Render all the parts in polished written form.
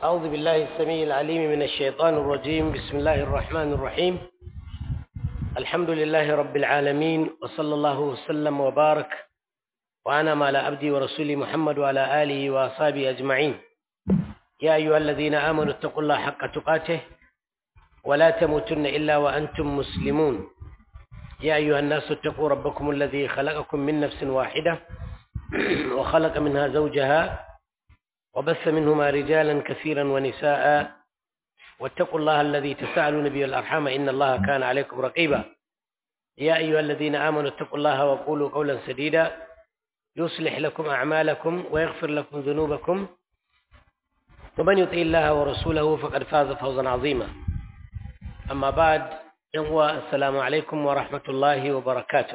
أعوذ بالله السميع العليم من الشيطان الرجيم. بسم الله الرحمن الرحيم. الحمد لله رب العالمين، وصلى الله وسلم وبارك وأنعم على عبده ورسوله محمد وعلى آله وأصحابه أجمعين. يا أيها الذين آمنوا اتقوا الله حق تقاته ولا تموتن إلا وأنتم مسلمون. يا أيها الناس اتقوا ربكم الذي خلقكم من نفس واحدة وخلق منها زوجها وبث منهما رجالا كثيرا ونساء، واتقوا الله الذي تساءلون به والأرحام إن الله كان عليكم رقيبا. يا أيها الذين آمنوا اتقوا الله وقولوا قولا سديدا يصلح لكم أعمالكم ويغفر لكم ذنوبكم، ومن يطع الله ورسوله فقد فاز فوزا عظيما. أما بعد، السلام عليكم ورحمة الله وبركاته.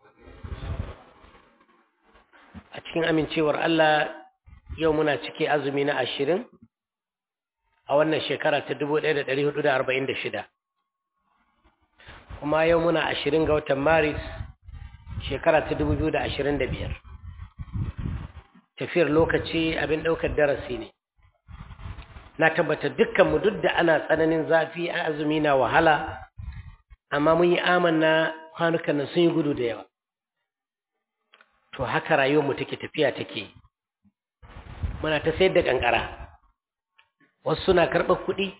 أتكين أمين شور الله يومنا تكي أزمنا 20 a wannan shekara ta 1446, kuma yau muna 20 ga watan Maris shekara ta 2025. Tafiyar lokaci abin ɗaukar darasi ne. Na tabbata dukkanmu duk da ana tsananin zafi a azumi na wahala, amma mun yi amanna kwanukan nan sun yi gudu da yawa. To haka rayuwarmu take tafiya take. Muna ta sayar da kankara. Wasu suna karɓar kuɗi,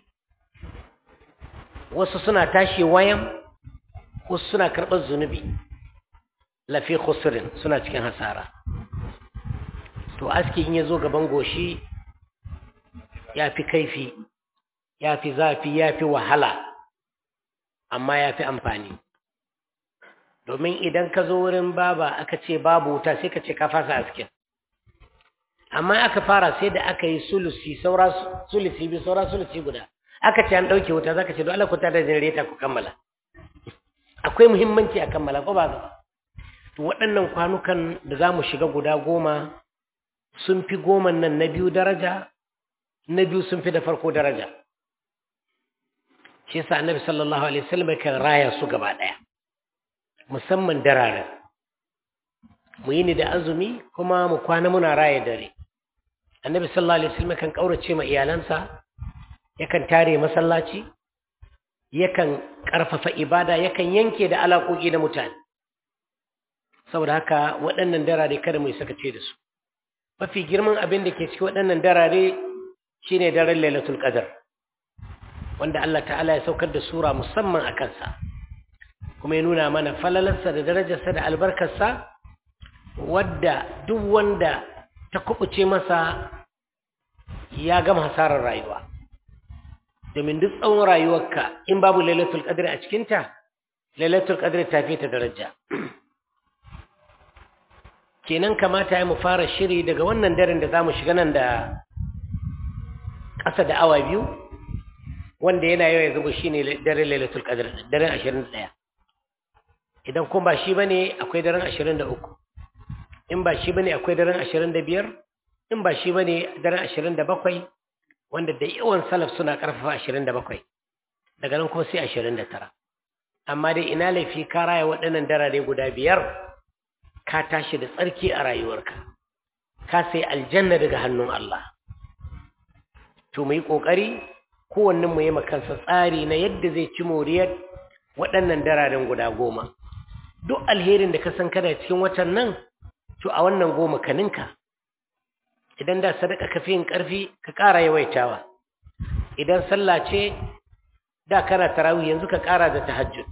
wasu suna tashi wayan, wasu suna karɓar zunubi, lafi khusrin, suna cikin hasara. To aski in ya zo gaban goshi ya fi kaifi, ya fi zafi, ya fi wahala, amma ya fi amfani. Domin idan ka zo wurin baba aka ce babu wuta sai ka ce ka fasa askin. Amma aka fara sai da aka yi sulusi biyu saura sulusi guda, aka ce an ɗauke wuta, za ka ce don Allah ku tada janareta ku kammala. Akwai muhimmanci a kammala ko ba ba. To waɗannan kwanukan da za mu shiga guda 10 sun fi 10 nan na biyu daraja, na biyu sun fi da farko daraja. Shi yasa Annabi sallallahu alaihi wasallam kan raya su gaba ɗaya, musamman dararen. Mu yi ni da azumi kuma mu kwana muna raya dare. Annabi sallallahu alaihi wasallam kan kaurace ma iyalansa, yakan tare masallaci, yakan karfafa ibada, yakan yanke da alaƙoƙi da mutane. Saboda haka waɗannan darare kada mu yi sakace da su. Mafi girman abin da ke cikin waɗannan darare shine daren Lailatul Qadr, wanda Allah ta'ala ya saukar da sura musamman a kansa, kuma ya nuna mana falalarsa da darajarsa da albarkarsa, wadda duk wanda ta kubuce masa ya gama hasarar rayuwa. Domin duk tsawon rayuwarka in babu Lailatul Qadr a cikinta, Lailatul Qadr ta fi ta daraja. Kenan kamata ya mu fara shiri daga wannan daren da zamu shiga nan da ƙasa da awa 2, wanda yana yau ya zuba shine daren Lailatul Qadr, daren 21. Idan kuma ba shi bane akwai daren 23. In ba shi bane akwai daren 25, in ba shi bane daren 27, wanda da yawan salaf suna karfafa 27, daga nan kuma sai 29. Amma dai ina laifi ka raya waɗannan darare guda 5, ka tashi da tsarki a rayuwarka, ka sai aljanna daga hannun Allah. To mu yi ƙoƙari kowannen mu yi makansa tsari na yadda zai ci moriyar waɗannan dararen guda 10. Duk alherin da ka san kana cikin watan nan, to a wannan 10 ka ninka. Idan da sadaka ka fi yin ƙarfi, ka ƙara yawaitawa. Idan sallah ce da kana tarawih, yanzu ka ƙara da tahajjud.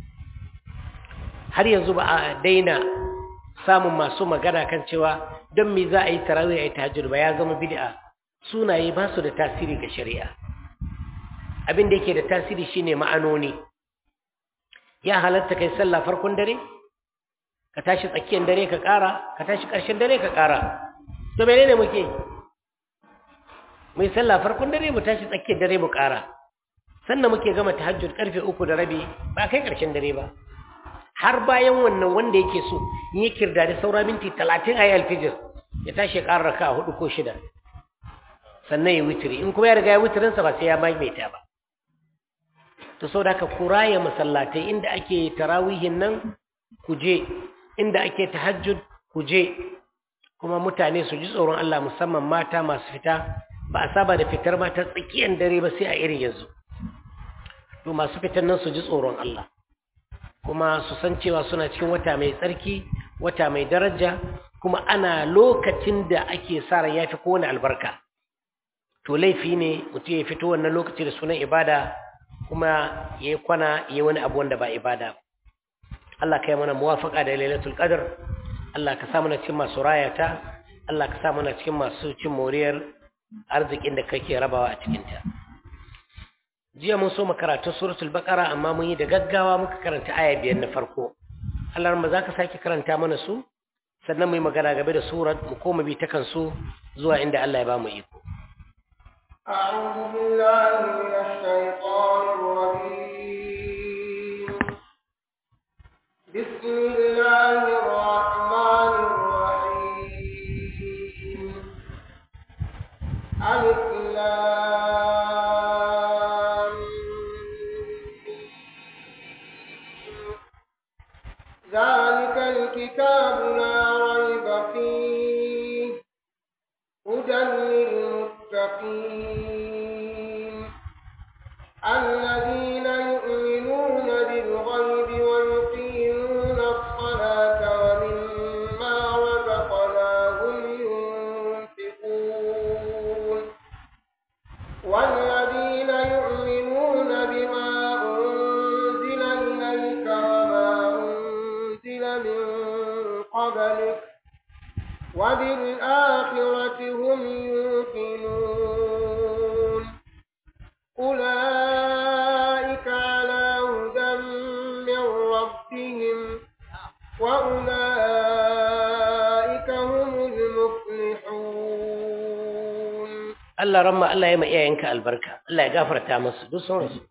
Har yanzu ba a daina samun masu magana kan cewa don me za a yi tarawih a yi tahajjud ba, ya zama bid'a. Sunaye ba su da tasiri ga shari'a. Abin da yake da tasiri shine ma'anoni. Ya halatta kai sallah farkon dare, ka tashi tsakiyar dare ka ƙara, ka tashi ƙarshen dare ka ƙara. To menene muke? Mu yi sallah farkon dare, mu tashi tsakiyar dare mu ƙara. Sannan muke gama tahajjud karfe 3:30, ba kai ƙarshen dare ba. Har bayan wannan wanda yake so in yi kirdari saura minti 30 ayi alfijir, ya tashi ya ƙara raka'a 4 ko 6. Sannan ya witiri. In kuma ya riga ya witirinsa ba sai ya maimaita ba. To saboda haka ku raya masallatai inda ake tarawihin nan ku je, inda ake tahajjud ku je, kuma mutane su ji tsoron Allah, musamman mata masu fita ba a saba da fitar mata tsakiyar dare ba sai a irin yanzu. To masu fitar nan su ji tsoron Allah kuma su san cewa suna cikin wata mai tsarki, wata mai daraja, kuma ana lokacin da ake sa ran yafi kowane albarka. To laifi ne mutum ya fito wannan lokaci da sunan ibada kuma yayi kwana yayi wani abu wanda ba ibada ba. Allah kai mana muwafaqa da Lailatul Qadr. Allah ka sa mana cikin masu rayata, Allah ka sa mana cikin masu cin moriyar arzikin da kake rabawa a cikin ta. Jiya mun so karatun suratul Baqara amma mun yi da gaggawa muka karanta aya 5 na farko. Allah ma zaka sake karanta mana su sannan mu yi magana game da surat mu koma bi ta kansu zuwa inda Allah ya ba mu iko. أعوذ بالله من الشيطان الرجيم بسم الله الرحمن الرحيم ألف لام ذلك الكتاب لا ريب فيه هدى للمتقين الذين يؤمنون بالغيب ويقيمون الصلاة ومما رزقناهم ينفقون والذين يؤمنون بما أنزل إليك وما أنزل من قبلك وبالآخرة هم يوقنون أولئك على هدى من ربهم وأولئك هم المفلحون. Allah ramma Allah ya ma iyayenka albarka, Allah ya gafarta musu duk sun rasu.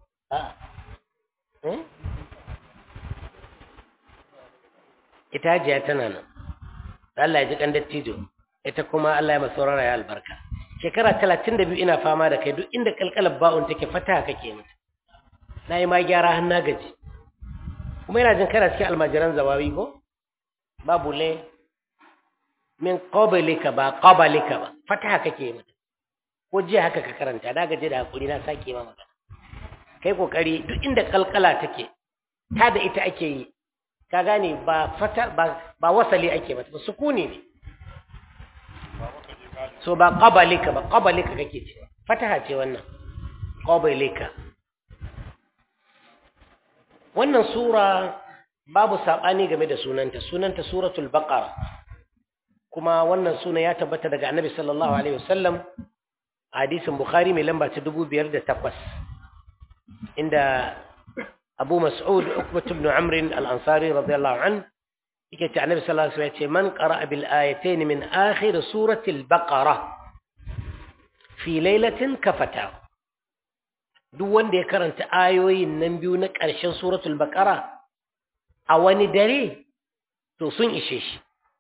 Ita hajiya tana nan, Allah ya ji kan dattijo, ita kuma Allah ya masa ya albarka. Shekara 32 ina fama da kai duk inda kalkalar ba'un take fata kake mata. Na yi ma gyara har na gaji. Kuma ina jin kana cikin almajiran zawawi ko? Babu le min qablika ba qablika ba, fata kake mata. Ko jiya haka ka karanta, na gaji da hakuri na sake ma magana. Kai kokari duk inda kalkala take, ta da ita ake yi. Ka gane ba fata ba wasali ake mata, ba sukuni ne. So ba qabalika ba, qabalika kake ce. Fataha ce wannan. Qabalika. Wannan sura babu sabani game da sunanta. Sunanta suratul Baqara. Kuma wannan suna ya tabbata daga Annabi sallallahu alaihi wasallam. Hadisin Bukhari mai lamba ta 2008. Inda Abu Mas'ud Uqbah ibn Amr al-Ansari radiyallahu anhu yake ce Annabi sallallahu alaihi wasallam man qara'a bil ayatayn min akhir surati al-Baqara fi laylatin kafata duk wanda ya karanta ayoyin nan biyu na ƙarshen suratul Baqara a wani dare to sun ishe shi.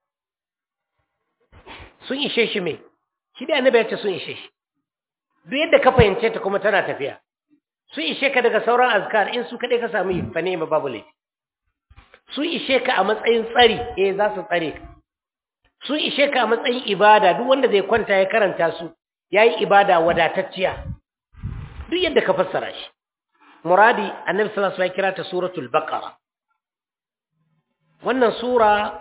Sun ishe shi me? Shi da Annabi ya ce sun ishe shi. Duk yadda ka fahimce ta kuma tana tafiya. Sun ishe ka daga sauran azkar in su kaɗai ka samu yi fa ne babu laifi. Sun ishe ka a matsayin tsari za su tsare ka. Sun ishe ka a matsayin ibada duk wanda zai kwanta ya karanta su yayi ibada wadatacciya. Duk yadda ka fassara shi. Muradi Annabi sallallahu alaihi wasallam ya kira ta suratul Baqara. Wannan sura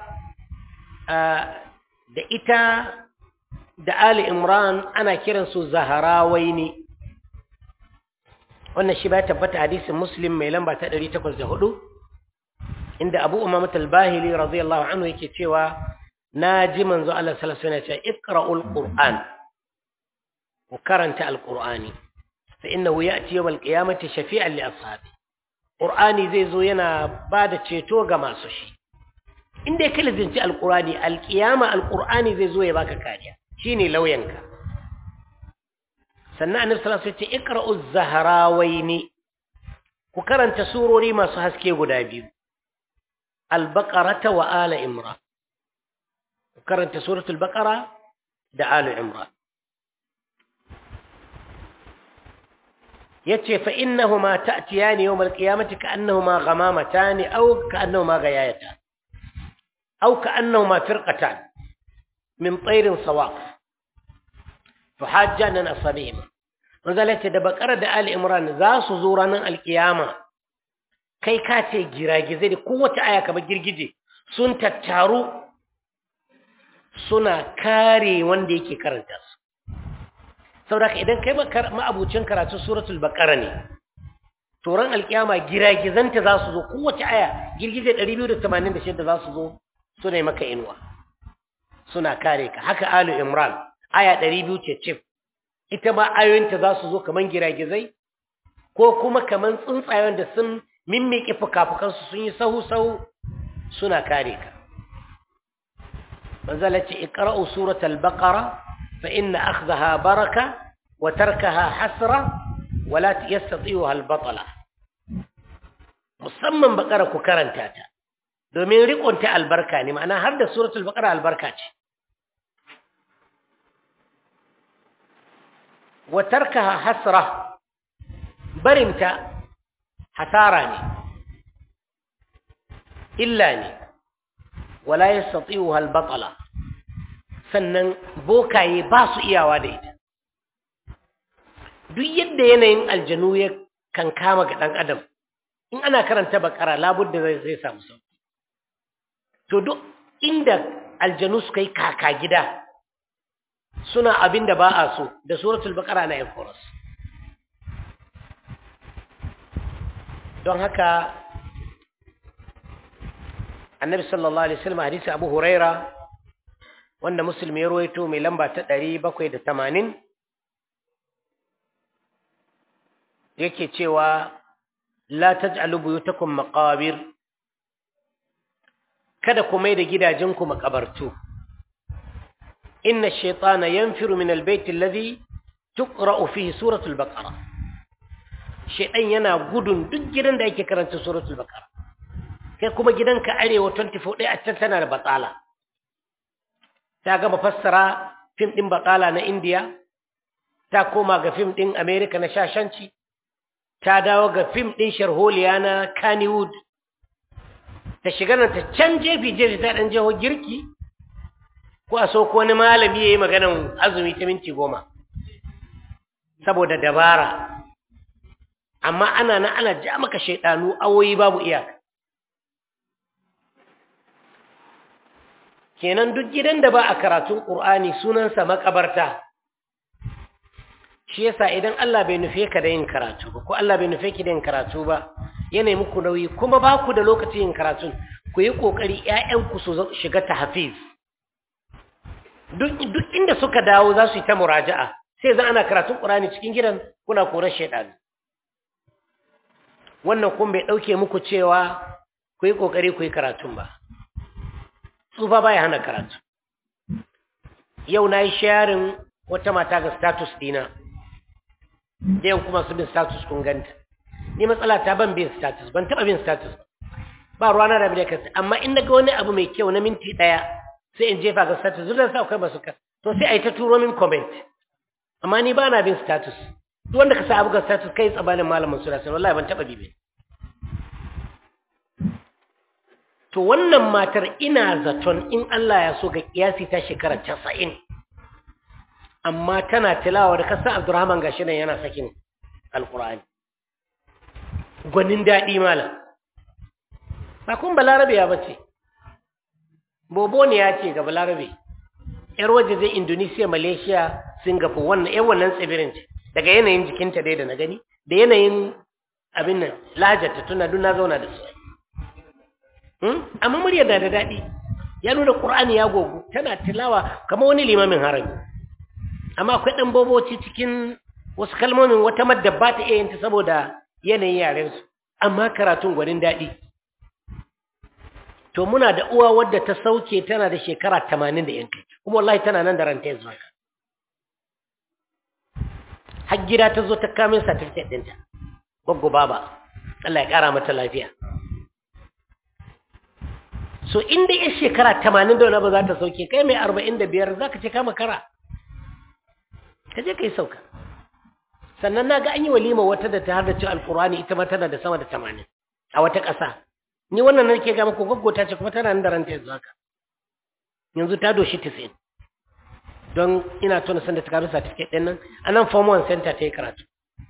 da ita da Ali Imran ana kiransu Zaharawaini. Wannan shi ba tabbata hadisin Muslim mai lamba ta 804 inda Abu Umamah al-Bahili radiyallahu anhu yake cewa naji manzo Allah sallallahu alaihi wasallam ya ce iqra'ul Qur'an ku karanta al-Qur'ani fa innahu ya'ti yawm al-qiyamati shafi'an li ashabi. Qur'ani zai zo yana bada ceto ga masu shi. Inda ka lizinci al-Qur'ani al-qiyama al-Qur'ani zai zo ya baka kariya. Shine lauyanka. Sannan Annabi sallallahu alaihi wasallam ya ce iqra'uz zahrawaini ku karanta surori masu haske guda biyu al-baqara wa ala imran ku karanta suratul baqara da ala imran yace fa innahuma ta'tiyani yawm al-qiyamati ka'annahuma ghamamatan aw ka'annahuma ghayayatan aw ka'annahuma firqatan min tayrin sawaq tuhajjana asabihim manzalata da bakara da ali imran za su zo ranar alkiyama kai ka ce giragizai da kowace aya kamar girgije sun tattaru suna kare wanda yake karanta su saboda idan kai ma'abucin karatu suratul baqara ne to ran alkiyama giragizanta za su zo kowace aya girgije 286 za su zo suna yi maka inuwa suna kare ka haka alu imran aya 200 ce cif ita ma ayoyinta za su zo kaman giragizai ko kuma kaman tsuntsayen da sun mimmike fukafukansu sun yi sahu-sahu suna kare ka manzala ce iqra'u suratul baqara fa inna akhdaha baraka wa tarkaha hasra wa la yastati'uha al-batala musamman baqara ku karanta ta domin riƙonta albarka ne ma'ana har da suratul baqara albarka ce wa tarkaha hasra barinta hasara ne illa ne wala yastati'uha al-batala sannan bokaye ba su iyawa da ita duk yadda yanayin aljanu ya kan kama ga dan adam in ana karanta bakara labudda zai samu sauki to duk inda aljanu suka yi kaka gida suna abin da ba a so da suratul baqara na yankoras don haka annabi sallallahu alaihi wasallam hadisi abu huraira wanda muslim ya ruwaito mai lamba ta 780 yake cewa la taj'alu buyutakum maqabir kada ku mai da gidajenku makabartu inna ash-shaytana yanfiru min al-bayt alladhi tuqra'u fihi suratul baqara shaytan yana gudun duk gidan da yake karanta suratul baqara kai kuma gidanka arewa 24 a can tana da batsala ta gaba fassara fim din batsala na India ta koma ga fim din America na shashanci ta dawo ga fim din sharholiya na Kannywood ta shiga nan ta can jefi ta dan jeho girki ko a so ko wani malami yayi maganan azumi ta minti 10 saboda dabara amma ana ja maka shedanu awoyi babu iyaka kenan duk gidan da ba a karatun Qur'ani sunansa makabarta shi yasa idan Allah bai nufe ka da yin karatu ba ko Allah bai nufe ki da yin karatu ba yana muku nauyi kuma ba ku da lokacin yin karatun ku yi kokari ƴaƴanku su shiga tahfiz duk inda suka dawo za su yi ta muraja'a sai zan ana karatun Qur'ani cikin gidan kuna korar shedani wannan kun bai dauke muku cewa ku yi kokari ku yi karatun ba tsufa baya hana karatu yau na yi sharing wata mata ga status dina da yau kuma su bin status kun ganta ni matsala ta ban bin status ban taba bin status ba ruwana da bi da amma in naga wani abu mai kyau na minti daya sai in jefa ga status zuwa sa kai basu ka to sai ai ta turo min comment amma ni ba na bin status duk wanda ka sa abu ga status kai tsabanin malamin sura sai wallahi ban taba bibe to wannan matar ina zaton in Allah ya so ga kiyasi ta shekara 90 amma tana tilawa da kasan Abdurrahman gashi nan yana sakin alqur'ani gwanin dadi malam ba kun balarabe ya bace bobo ne ya ce ga balarabe yar waje zai Indonesia Malaysia Singapore wannan wannan tsibirin ce daga yanayin jikinta dai da na gani da yanayin abin nan lajarta tuna na zauna da su amma muryar da daɗi ya nuna ƙur'ani ya gogu tana tilawa kamar wani limamin harami amma akwai ɗan boboci cikin wasu kalmomin wata madda ba ta iya yinta saboda yanayin yarensu amma karatun gwanin daɗi to muna da uwa wadda ta sauke tana da shekara 80 da yankai kuma wallahi tana nan da ranta yanzu haka har gida ta zo ta kamin certificate ɗinta gwaggo baba Allah ya ƙara mata lafiya so inda ya shekara 80 da wani ba za ta sauke kai mai 45 za ka ce kama kara ka je ka yi sauka sannan na ga an yi walima wata da ta hardace alkurani ita ma tana da sama da 80 a wata ƙasa ni wannan nan ke ga maka gaggota ce kuma tana nan da ranta yanzu haka yanzu ta doshi 90 don ina tuna sanda ta karbi certificate din nan anan form 1 center ta yi karatu.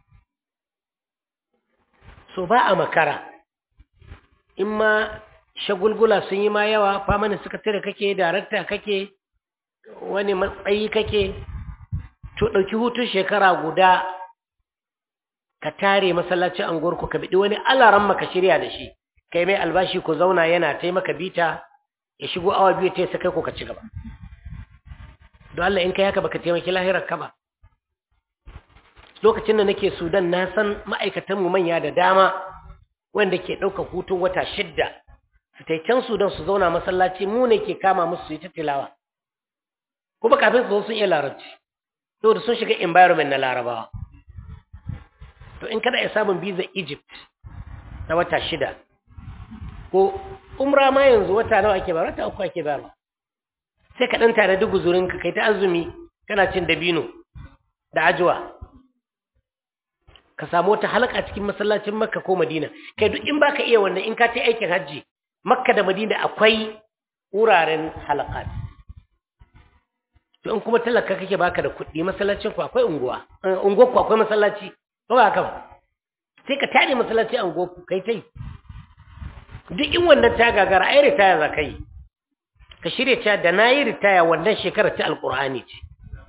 So ba a makara in ma shagulgula sun yi ma yawa permanent secretary kake director kake wani matsayi kake to dauki hutun shekara guda ka tare masallacin anguwarku ka bidi wani alaran maka shirya da shi kai mai albashi ku zauna yana taimaka bita ya shigo awa biyu ta sai kai ko ka ci gaba don Allah in kai haka baka taimaki lahirar ka ba. Lokacin da nake Sudan na san ma'aikatan mu manya da dama wanda ke ɗaukar hutun wata 6 su tai can Sudan su zauna masallaci mu ne ke kama musu su yi ta tilawa kuma kafin su zo sun iya larabci saboda sun shiga environment na larabawa. To in kada ya samun visa Egypt na wata 6 ko umra ma yanzu wata nawa ake ba wata 3 ake ba sai ka dan tare da guzurin ka kai ta azumi kana cin dabino da ajwa ka samu wata halaka cikin masallacin Makka ko Madina kai duk in baka iya wannan in ka ta aikin haji Makka da Madina akwai wuraren halakat. To in kuma talaka kake baka da kuɗi masallacin ku akwai unguwa ku akwai masallaci ba haka ba sai ka tare masallaci unguwa ku kai tai duk in wannan ta gagara ai ritaya za ka yi ka shirya ta da nayi ritaya wannan shekarar ta alqur'ani ce.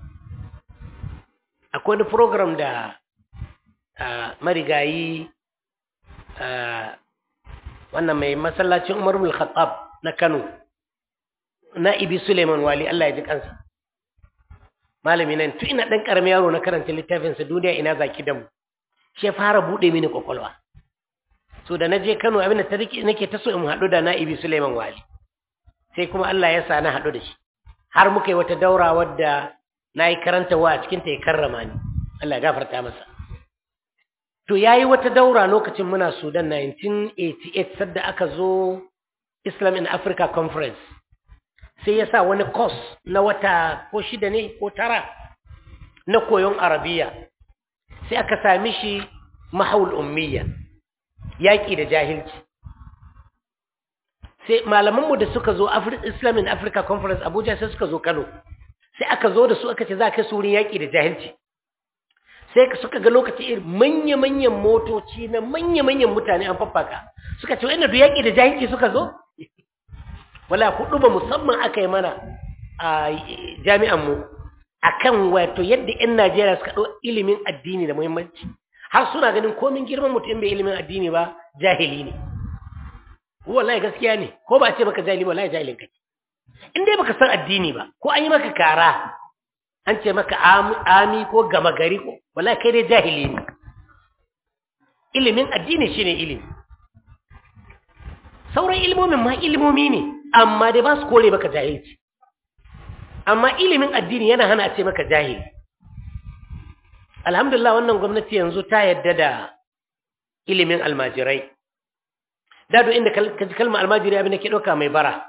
Akwai wani program da marigayi wannan mai masallacin Umar ibn Khattab na Kano Na'ibi Suleiman Wali Allah ya ji kansa malami nan tun ina dan karamin yaro na karanta littafin sa duniya ina zaki da mu shi ya fara bude mini kokolwa. So da naje Kano abin da nake ta so in hadu da Na'ibi Suleiman Wali sai kuma Allah ya sa na hadu da shi har muka yi wata daura wadda nayi karantawa a cikin ta ya karrama ni Allah ya gafarta masa. To yayi wata daura lokacin muna Sudan 1988 sadda aka zo Islam in Africa Conference sai ya sa wani course na wata ko 6 ne ko 9 na koyon Arabiya sai aka sami shi mahawul ummiya yaki da jahilci. Sai malamanmu da suka zo Islam in Africa Conference Abuja sai suka zo Kano sai aka zo da su aka ce za ka su wurin yaki da jahilci sai suka ga lokaci irin manya-manyan motoci na manya-manyan mutane an faffaka suka ce wa'ina duk yaƙi da jahilci suka zo wala kudu ba musamman aka yi mana a jami'anmu a kan wato yadda 'yan Najeriya suka ɗau ilimin addini da muhimmanci har suna ganin komin girman mutum bai ilimin addini ba jahili ne. Wallahi gaskiya ne ko ba a ce maka jahili wallahi jahilin kai in dai baka san addini ba ko an yi maka kara an ce maka ami ko gama gari ko wallahi kai dai jahili ne. Ilimin addini shine ilimi sauran ilimomin ma ilimomi ne amma dai ba su kore maka jahilci amma ilimin addini yana hana a ce maka jahili. Alhamdulillah wannan gwamnati yanzu ta yadda da ilimin almajirai dado inda ka ji kalmar almajiri abin da ke ɗauka mai bara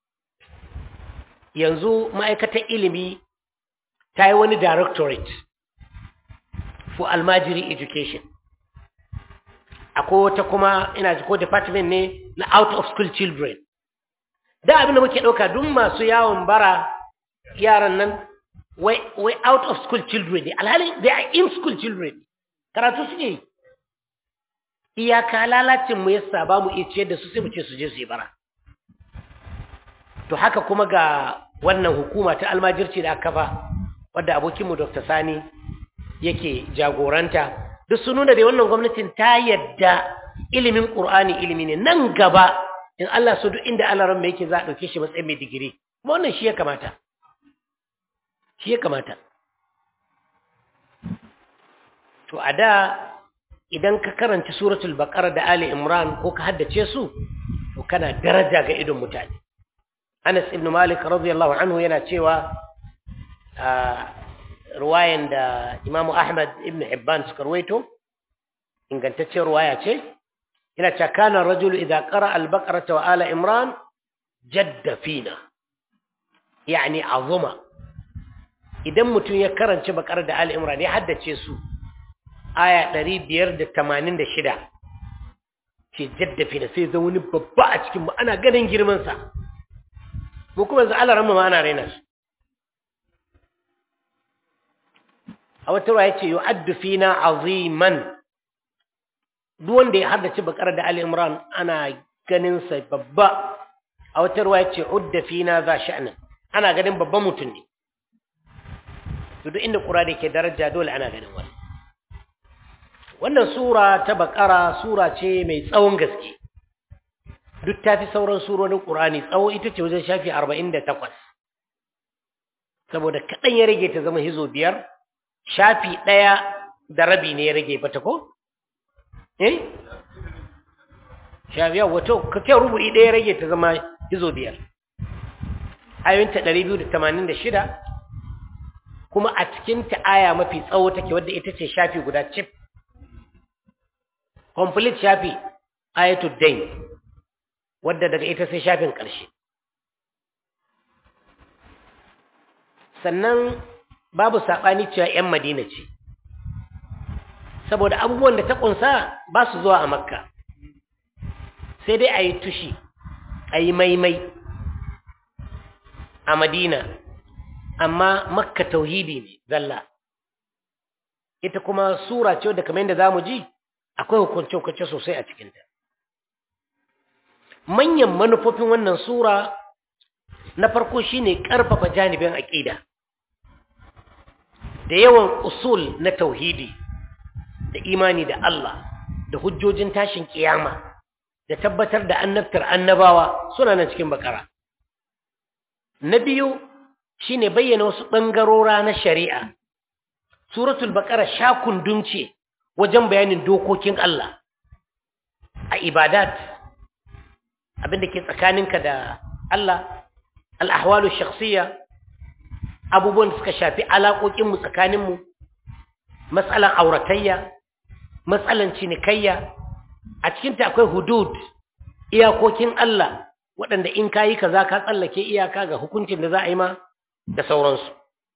yanzu ma'aikatar ilimi ta yi wani directorate for almajiri education akwai wata kuma ina ji ko department ne na out of school children da abin da muke ɗauka duk masu yawon bara yaran nan wai out of school children ne alhali they are in school children karatu su ne iyaka lalacin mu yasa ba mu iya ciyar da su sai mu ce su je su yi bara. To haka kuma ga wannan hukuma ta almajirci da aka kafa wadda abokinmu Dr. Sani yake jagoranta duk sun nuna da wannan gwamnatin ta yadda ilimin Qur'ani ilimi ne nan gaba in Allah so duk inda Allah ran mai yake za a dauke shi matsayin mai digiri kuma wannan shi ya kamata to a da idan ka karanci suratul baqara da ali imran ko ka haddace su to kana daraja ga idon mutane. Anas ibn Malik radiyallahu anhu yana cewa ruwayan da Imam Ahmad ibn Hibban suka ruwaito ingantaccen ruwaya ce yana cewa kana rajulu idza qara al-baqara wa ala imran jadda fina yani azuma idan mutum ya karanci baqara da ali imran ya haddace su aya 586 ce jadda fina sai zan wani babba a cikin mu ana ganin girman sa mu kuma yanzu Allah ranmu ma ana raina su a wata ruwa yace yu'addu fina aziman duk wanda ya haddace bakara da Ali Imran ana ganin sa babba a wata ruwa yace udda fina za sha'nan ana ganin babban mutum ne to duk inda Qur'ani ke daraja dole ana ganin wannan sura ta bakara sura ce mai tsawon gaske duk ta fi sauran surorin Qur'ani tsawo ita ce wajen shafi 48 saboda kaɗan ya rage ta zama hizo 5 shafi 1 da rabi ne ya rage bata ko shafi wato kake rubu'i 1 ya rage ta zama hizo 5 ayoyinta 286 kuma a cikin ta aya mafi tsawo take wadda ita ce shafi guda cif complete shafi ayatul dain wadda daga ita sai shafin ƙarshe sannan babu saɓani cewa 'yan madina ce saboda abubuwan da ta ƙunsa ba su zuwa a makka sai dai a yi tushi a yi maimai a madina amma makka tauhidi ne zalla ita kuma sura ce wadda kamar yadda za mu ji akwai hukunce-hukunce sosai a cikinta manyan manufofin wannan sura na farko shine ƙarfafa janibin aqida da yawan usul na tauhidi da imani da Allah da hujjojin tashin kiyama da tabbatar da annabtar annabawa suna nan cikin bakara na biyu shine bayyana wasu bangarora na shari'a suratul baqara shakundum ce wajen bayanin dokokin Allah a ibadat abinda ke tsakaninka da Allah al-ahwalu shakhsiyya abubuwan da suka shafi alaƙoƙinmu tsakaninmu matsalan auratayya matsalan cinikayya a cikinta akwai hudud iyakokin Allah waɗanda in kayi kaza ka tsallake iyaka ga hukuncin da za a yi ma da sauransu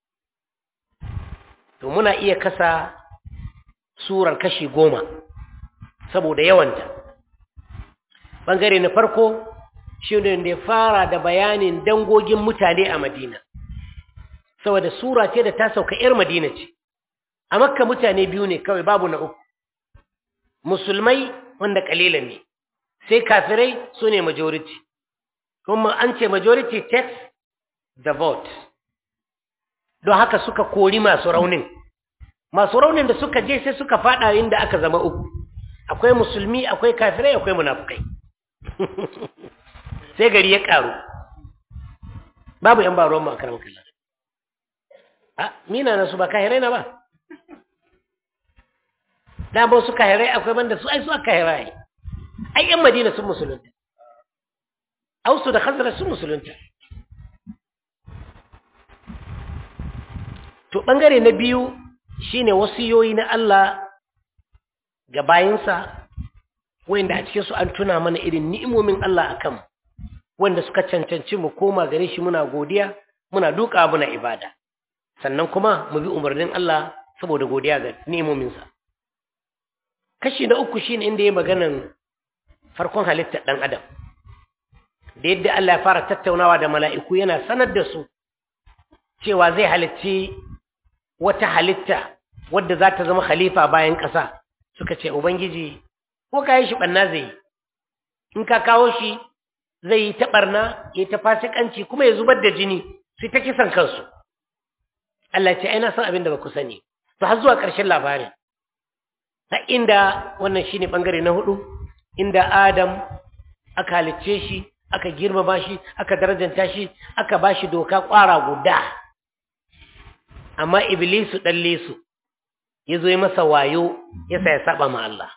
to muna iya kasa surar kashi 10 saboda yawanta bangare na farko shi ne da fara da bayanin dangogin mutane a Madina saboda sura ce da ta sauka ‘yar Madina ce, a Makka mutane biyu ne kawai babu na uku, musulmai wanda ƙalilan ne, sai kafirai su ne majority, kuma an ce majority takes the vote, don haka suka kori masu raunin da suka je sai suka faɗa inda aka zama uku, akwai musulmi, akwai kafirai, akwai munafukai, sai gari ya ƙaru, babu ‘yan ba ruwan makarar kallon. Mina na su ba kahirai na ba da ba su kahirai akwai banda su ai su aka kahirai ai yan Madina sun musulunta Ausu da Khazraj sun musulunta to bangare na biyu shine wasiyoyi na Allah ga bayinsa wanda a cikin su an tuna mana irin ni'imomin Allah akan wanda suka cancanci mu koma gare shi muna godiya muna duka muna ibada sannan kuma mu bi umarnin Allah saboda godiya ga ni'imominsa kashi na uku shine inda yayi maganan farkon halittar dan adam da yadda Allah ya fara tattaunawa da mala'iku yana sanar da su cewa zai halicci wata halitta wadda za ta zama khalifa bayan ƙasa suka ce ubangiji ko kai shi banna zai in ka kawo shi zai yi ta barna ya ta fasikanci kuma ya zubar da jini sai ta kisan kansu Allah ce ina san abin da ba ku sani to har zuwa ƙarshen labarin ta inda wannan shine bangare na 4 inda Adam aka halicce shi aka girmama shi aka darajanta shi aka bashi doka ƙwara guda amma Iblisu dalle su yazo yi masa wayo yasa ya saba ma Allah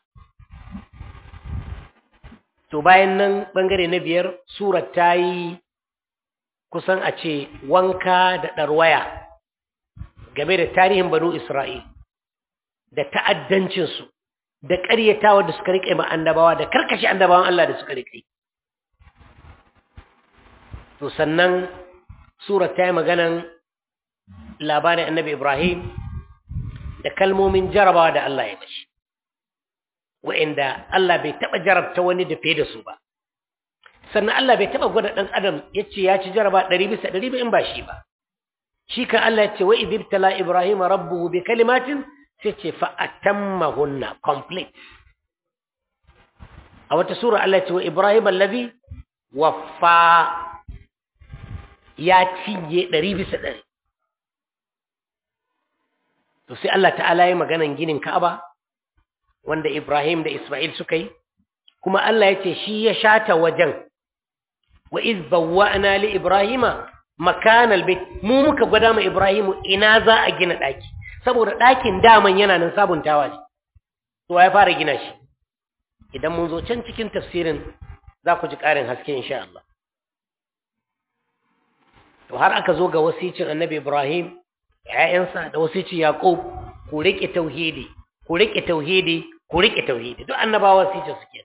to bayan nan bangare na 5 surar tayi kusan a ce wanka da darwaya game da tarihin banu Isra'il da ta'addancinsu da ƙaryatawa da suka riƙe ma annabawa da karkashe annabawan Allah da suka riƙe. To sannan surar ta yi maganan labarin annabi Ibrahim da kalmomin jarabawa da Allah ya bashi, wa'inda Allah bai taɓa jarabta wani da fiye da su ba. Sannan Allah bai taɓa gwada ɗan adam ya ce ya ci jaraba 100% ba in ba shi ba. shi kan Allah ya ce wa idibtala Ibrahim rabbuhu bi kalimatin sai ce fa atammahunna complete. A wata sura Allah ya ce wa Ibrahim allazi waffa ya cinye 100%. To sai Allah ta'ala ya maganan ginin Ka'aba wanda Ibrahim da Isma'il suka yi, kuma Allah ya ce shi ya shata wajen. Wa iz bawwa'na li Ibrahima makanal bait, mu muka gwada ma Ibrahimu ina za a gina daki, saboda dakin daman yana nan sabuntawa ne. To ya fara gina shi. Idan mun zo can cikin tafsirin za ku ji ƙarin haske insha Allah. To har aka zo ga wasicin Annabi Ibrahim, ƴaƴansa da wasicin Yaqub, ku rike tauhidi, ku rike tauhidi, ku rike tauhidi. Duk annabawa wasicin suke.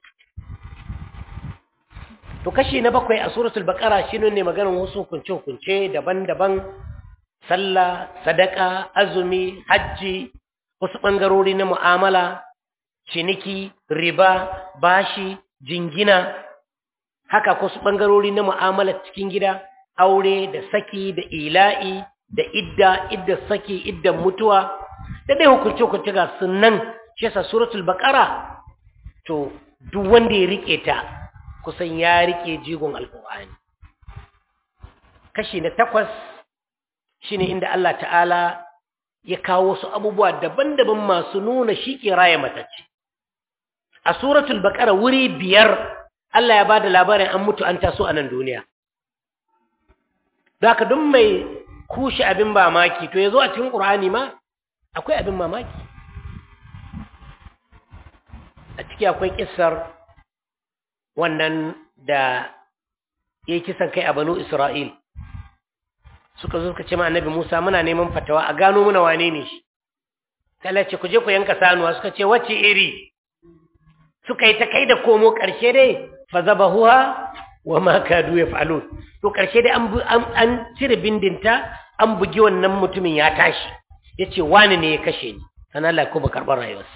To kashi na 7 a suratul Baqara shine ne maganar wasu hukunce daban-daban, sallah, sadaka, azumi, hajji, wasu bangarori na mu'amala, ciniki, riba, bashi, jingina, haka wasu bangarori na mu'amala cikin gida, aure da saki da ila'i da idda saki, iddan mutuwa, da dai hukunce ga sunan. Shi yasa suratul Baqara to duk wanda ya rike ta kusan ya rike jigon alkur'ani. Kashi na 8 shine inda Allah ta'ala ya kawo wasu abubuwa daban-daban masu nuna shi ke raya matacce. A suratul Baqara wuri 5 Allah ya bada labarin an mutu an taso a nan duniya. Zaka duk mai kushi abin mamaki to yazo a cikin Qur'ani ma akwai abin mamaki. A ciki akwai kissar wannan da ya yi kisan kai a Banu Isra'il. Suka zo suka ce ma Annabi Musa, muna neman fatawa a gano muna wane ne shi. Allah ce ku je ku yanka sanuwa, suka ce wacce iri. Suka yi ta kai da komo, ƙarshe dai fa zabahuha wa ma kadu yaf'alun. To ƙarshe dai an cire bindinta, an bugi wannan mutumin ya tashi. Yace wani ne ya kashe ni. Sannan Allah ko ba karɓar rayuwarsa.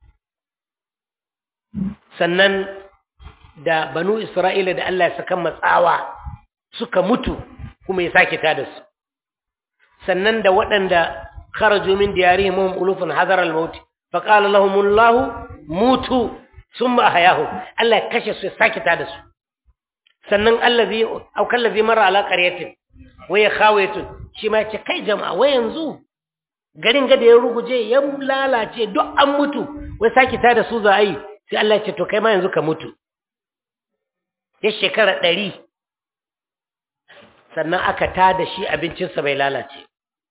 Sannan da Banu Isra'ila da Allah ya saka matsawa suka mutu kuma ya sake tada su. Sannan da waɗanda kharaju min diyarihim hum ulufun hadar al-maut fa qala lahum Allah mutu thumma ahyahum, Allah ya kashe su ya sake tada su. Sannan allazi aw kallazi marra ala qaryatin wa yakhawatun, shi ma ce kai jama'a wai yanzu garin ga da ya ruguje ya lalace duk an mutu wai sake tada su za a yi. Sai Allah ya ce to kai ma yanzu ka mutu. Ya shekara 100 sannan aka tada shi, abincinsa bai lalace,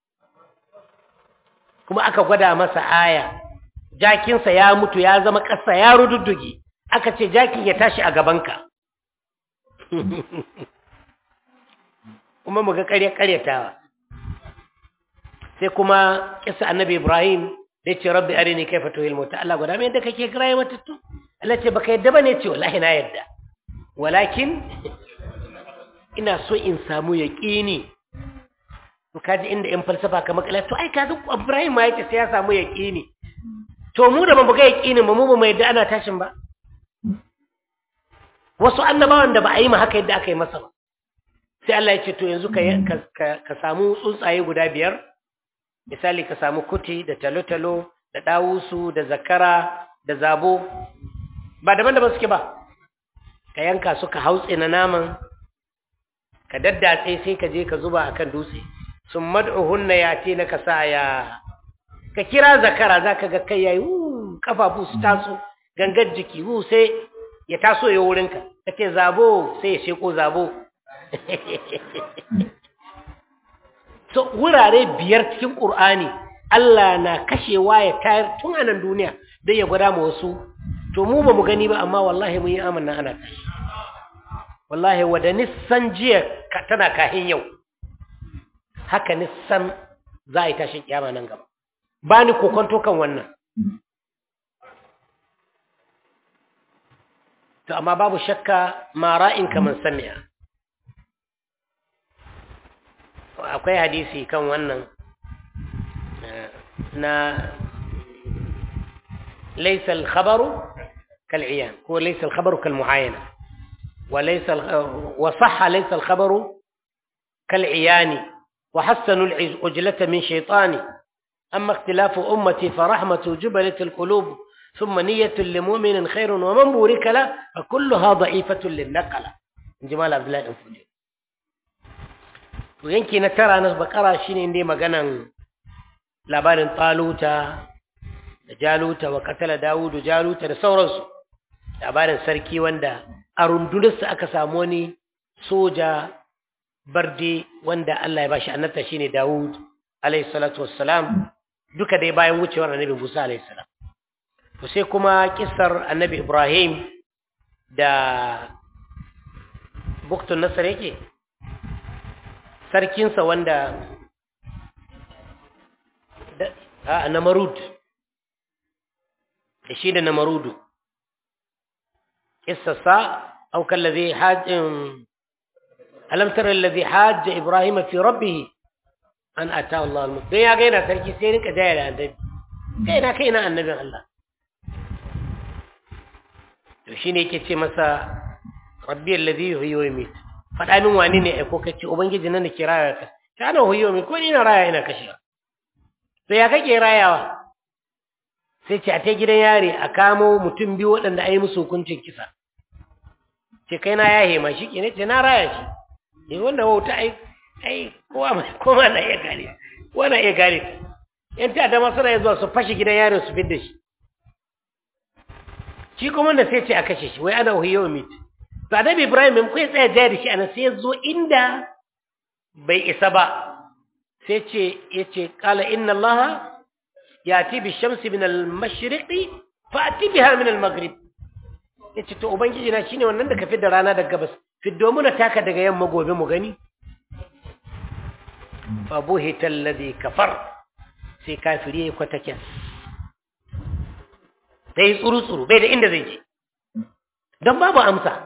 kuma aka gwada masa aya, jakinsa ya mutu ya zama ƙasa ya rududduge, aka ce jakin ya tashi a gabanka. Kuma muga ƙaryatawa. Sai kuma kisa Annabi Ibrahim da ce rabbi arini kaifa tuhil mauta, Allah gwada mai yadda kake kiraye matattu. Allah ce baka yadda bane, ce wallahi na yadda, walakin ina so in samu yaqini. To kaji inda in falsafa kamar kala to ai kaji Ibrahim ma yake sai ya samu yaqini. To mu da ba ga yaqini mu ba mu yadda ana tashin ba. Wasu annabawan da ba a yi ma haka yadda aka yi masa ba. Sai Allah ya ce to yanzu ka samu tsuntsaye guda 5. Misali ka samu kuti da talotalo da dawusu da zakara da zabo, ba daban-daban suke ba. Ka yanka su ka hautse na naman, ka daddatse sai ka je ka zuba akan dutse. Sun mad'uhunna yati na kasaya. Ka kira zakara zaka ga kai yayi kafafu su taso, gangar jiki sai ya taso ya wurinka. Kace zabo sai ya sheko zabo. So wurare 5 cikin Qur'ani Allah na kashewa ya tayar tun anan duniya dan ya gwada mu wasu. To mu ba mu gani ba, amma wallahi mun yi amanna ana tashi. Wallahi wada nissan jiya tana kahin yau, haka nissan za a yi tashin kiyama nan gaba. Ba ni kokonto kan wannan. To amma babu shakka ma ra'in kaman sami'a. Akwai hadisi kan wannan na laysa al-khabaru kal-'iyan, ko laysa al-khabaru kal-mu'ayana, wa laysa wa sahha laysa al-khabaru kal-'iyani, وحسنوا العجلة من شيطاني أما اختلاف أمتي فرحمة جبلة القلوب ثم نية لمؤمن خير ومن بورك له فكلها ضعيفة للنقلة جمال عبد الله الأنفودي وينكي نترى ناس بقرة شيني اندي مغانا labarin Taluta da Jaluta wa katala Dawudu Jaluta da sauransu labarin sarki wanda a rundunarsa aka samu wani soja barde wanda Allah ya bashi annabta shine Dawud alayhi salatu wassalam duka dai bayan wucewar annabi Musa alayhi salam to sai kuma kissar annabi Ibrahim da Buktun Nasr yake sarkinsa wanda Namarud shi da Namarudu kissasa au kallazi alam tara allazi hajja Ibrahim fi rabbih an ata Allah al-mulk dan ya ga yana sarki sai rinka jaya da annabi kaina annabin Allah to shine yake ce masa rabbi allazi yuhyi wa yumiit fada min wani ne ai ko kace ubangiji nan da ke raya ka kana huyi wa ko ina raya ina kashi to ya kake rayawa sai ce a ta gidan yare a kamo mutum biyu waɗanda ai musu hukuncin kisa ce kai na yahe ma shi ne ce na raya shi ne wanda wauta ai kowa na iya gane wana iya gane yan ta da masu raya zuwa su fashe gidan yare su fidda shi kuma da sai ce a kashe shi wai ana huyo mit to annabi Ibrahim mun kai tsaya jaya da shi anan sai ya zo inda bai isa ba sai ce yace qala inna allaha yati bi shamsi min al-mashriqi fa'ti biha min al-maghrib yace to ubangiji na shine wannan da ka fidda rana daga gabas fiddo mu na taka daga yamma gobe mu gani fa buhita alladhi kafar sai kafiri yayi kwataken sai tsuru bai da inda zai je dan babu amsa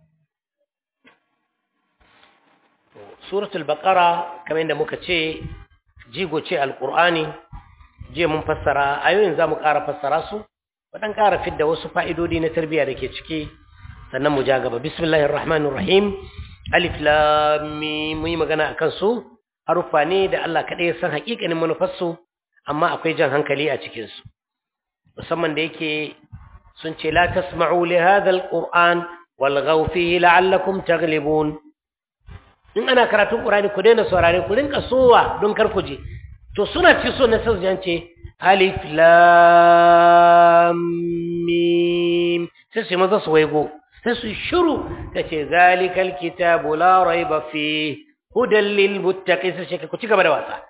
suratul baqara kamar yadda muka ce jigo ce alqur'ani je mun fassara ayoyin zamu ƙara fassara su wadan ƙara fidda wasu fa'idodi na tarbiyya dake ciki sannan mu ja gaba bismillahir rahmanir rahim alif lam mim mu yi magana akan su harufa ne da Allah kadai ya san hakikanin manufar su amma akwai jan hankali a cikin su musamman da yake sun ce la tasma'u li hadha alquran walghaw fihi la'allakum taghlibun in ana karatun qur'ani ku daina saurare ku rinka sowa don kar ku je to suna ci so na saujance alif lam mim sai su maza su waigo sai su shiru tace zalikal kitabu la raiba fi hudan lil muttaqin sai ku ci gaba da wasa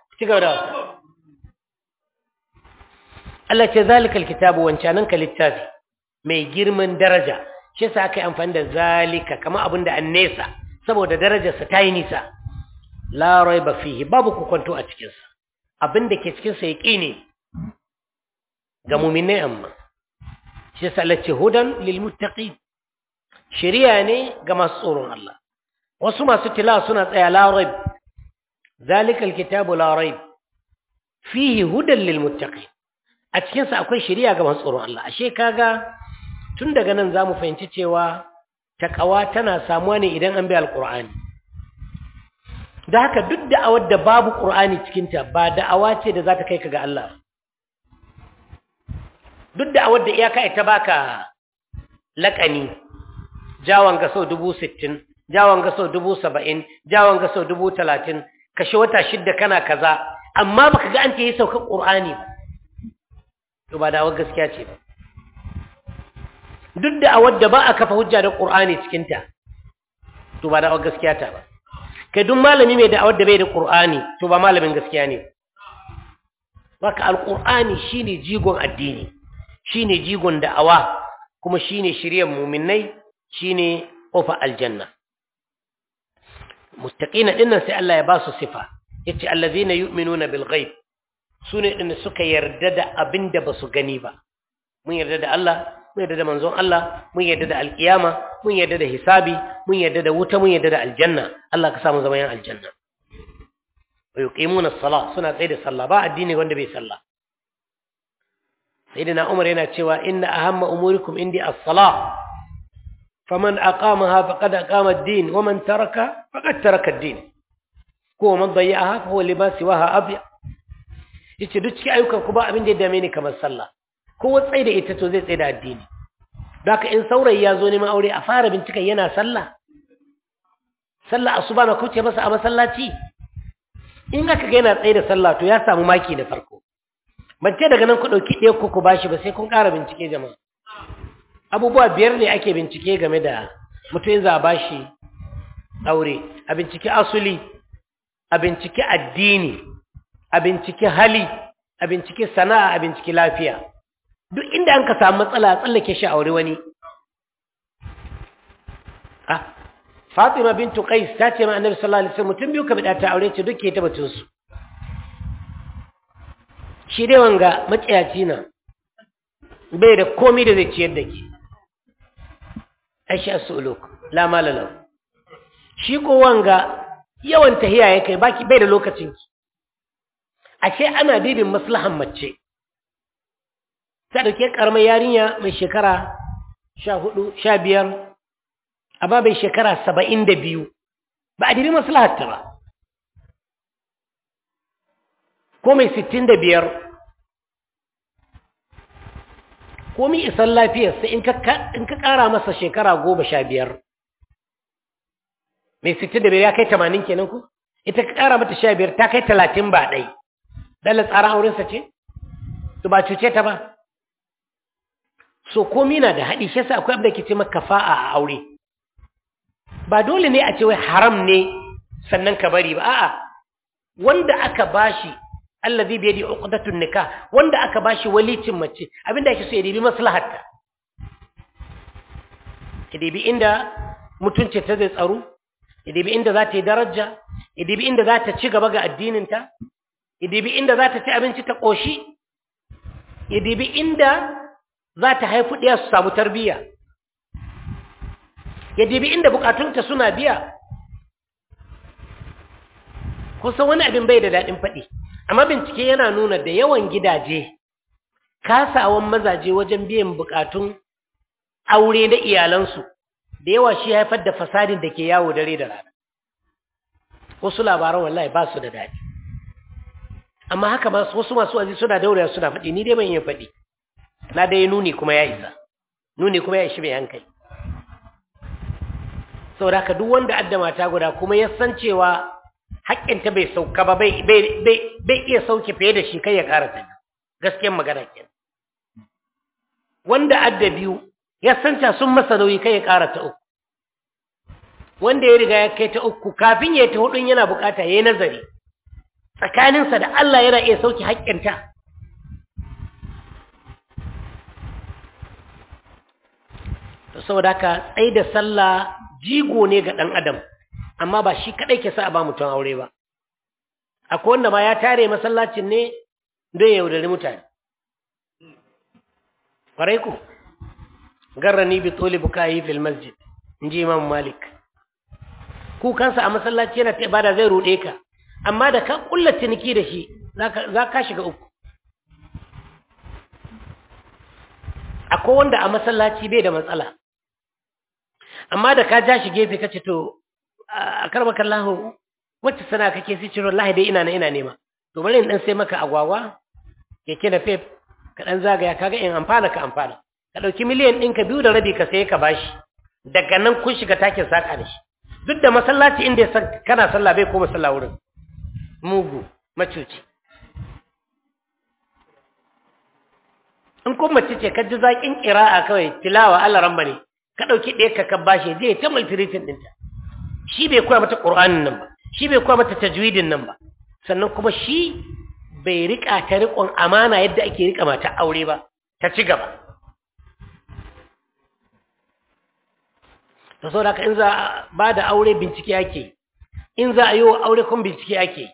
Allah ce zalikal kitabu wancanan ka littafi mai girman daraja shi yasa aka yi amfani da zalika kamar abinda an nesa saboda darajarsa ta yi nisa la raiba fihi babu kwanto a cikinsa abinda ke cikinsa yaqini ga mu'minai amma shi yasa Allah ce hudan lil muttaqin shari'a ne ga masu tsoron Allah wasu masu tilawa suna tsaya la raib zalikal kitabu la raib fihi hudan lil muttaqin a cikinsa akwai shari'a ga masu tsoron Allah ashe kaga tun daga nan zamu fahimci cewa takawa tana samuwa ne idan an bi alqur'ani da haka duk da'awar da babu qur'ani cikin ta ba da'awa ce da za ta kai ka ga Allah duk da'awar da iyaka ita baka laƙani jawan ga sau 60,000 jawan ga sau 70,000 jawan ga sau 30,000 kashe wata 6 kana kaza amma baka ga an ce yi saukar qur'ani to ba da'awar gaskiya ce ba duk da a wadda ba a kafa hujja da Qur'ani cikin ta to ba da gaskiya ta ba kai duk malami mai da wadda bai da Qur'ani to ba malamin gaskiya ne baka alqur'ani shine jigon addini shine jigon da'awa kuma shine shiriyar mu'minai shine kofa aljanna muttaqina dinnan sai Allah ya ba su sifa yace allazina yu'minuna bil ghaib sune din suka yarda da abinda basu gani ba mun yarda da Allah mun yarda da manzon Allah mun yarda da alkiyama mun yarda da hisabi mun yarda da wuta mun yarda da aljanna Allah ka samu zaman yan aljanna wa yuqimuna as-salah suna tsaye da sallah ba addini wanda bai sallah sayyidina Umar yana cewa inna ahamma umurikum indi as-salah faman aqamaha faqad aqama ad-din wa man taraka faqad taraka ad-din ko man dayya'aha fa huwa lima siwaha adya yace duk cikin ayyukan ku ba abin da ya dame ni kamar sallah ko tsai da ita to zai tsai da addini don haka in saurayi ya zo neman aure a fara binciken yana sallah asuba na kuce masa a masallaci in aka ga yana tsaye da sallah to ya samu maki da farko ban ce daga nan ku dauki ɗaya ku bashi ba sai kun ƙara bincike jama'a abubuwa 5 ne ake bincike game da mutum za a bashi aure a bincike asuli a bincike addini a bincike hali a bincike sana'a a bincike lafiya duk inda an ka samu matsala tsallake shi aure wani Fatima bintu Qais ta ce ma Annabi sallallahu alaihi wasallam mutum biyu ka bida ta aure ce duke ta batun su shi dai wanga maciyaci na bai da komai da zai ciyar da ke Aisha suluk la malala shi ko wanga yawan tahiya yake baki bai da lokacin ki ashe ana bibin maslahan mace ta dauke karamar yarinya mai shekara 14 15 amma bai shekara 72 ba a dibi maslahatta ba ko mai 65 ko mai isan lafiyarsa in ka kara masa shekara 15 mai 65 ya kai 80 kenan ku ita ka kara mata 15 ta kai 30 ba dai dalla tsara aurensa ce to ba cuce ta ba so komi na da haɗi shi yasa akwai abin da ke ce maka kafa'a a aure ba dole ne a ce wai haram ne sannan ka bari ba a'a wanda aka bashi allazi bi yadi uqdatun nikah wanda aka bashi walicin mace abinda yake so ya dibi maslahatta ya dibi inda mutunci ta zai tsaro ya dibi inda za ta yi daraja ya dibi inda za ta ci gaba ga addinin ta ya dibi inda za ta ci abinci ta koshi ya dibi inda za ta haifu ɗaya su samu tarbiyya ya dibi inda bukatunta suna biya kusan wani abin bai da daɗin faɗi amma bincike yana nuna da yawan gidaje kasawan mazaje wajen biyan bukatun aure da iyalansu da yawa shi haifar da fasadin da ke yawo dare da rana wasu labaran wallahi ba su da daɗi amma haka ba wasu masu wazi suna daure suna faɗi ni dai ban yin faɗi na dai nuni kuma ya isa nuni kuma ya ishi mai hankali saboda haka duk wanda adda mata guda kuma ya san cewa haƙƙinta bai sauka ba bai iya sauke fiye da shi kai ya ƙara ta gaskiyar magana ke wanda adda biyu ya san ta sun masa nauyi kai ya ƙara ta uku wanda ya riga ya kai ta uku kafin ya ta hudun yana bukata ya yi nazari tsakaninsa da Allah yana iya sauke haƙƙinta saboda haka tsaye da sallah jigo ne ga ɗan adam amma ba shi kaɗai ke sa a ba mutum aure ba akwai wanda ma ya tare masallacin ne don ya yaudari mutane ƙwarai ku garrani bi tsoli bukayi fil masjid in ji imam malik kukansa a masallaci yana ta ibada zai ruɗe ka amma da ka ƙulla ciniki da shi za ka shiga uku akwai wanda a masallaci bai da matsala amma da ka ja shi gefe kace to a karbaka Allah wacce sana kake sai ciro Allah dai ina nema to bari in dan sai maka agwagwa keke da fef ka dan zagaya kaga in amfana ka dauki miliyan ɗinka 2.5 ka sai ka bashi daga nan kun shiga takin saka da shi duk da masallaci inda kana sallah bai koma sallah wurin mugu macuci in kun mace ce ka ji zakin qira'a kawai tilawa Allah ramba ne ka dauki ɗaya ka bashi zai ta multiritin ɗinta shi bai koya mata qur'anin nan ba shi bai koya mata tajwidin nan ba sannan kuma shi bai rika ta riƙon amana yadda ake rika mata aure ba ta ci gaba to saboda in za a ba da aure bincike ake in za a yi wa aure kuma bincike ake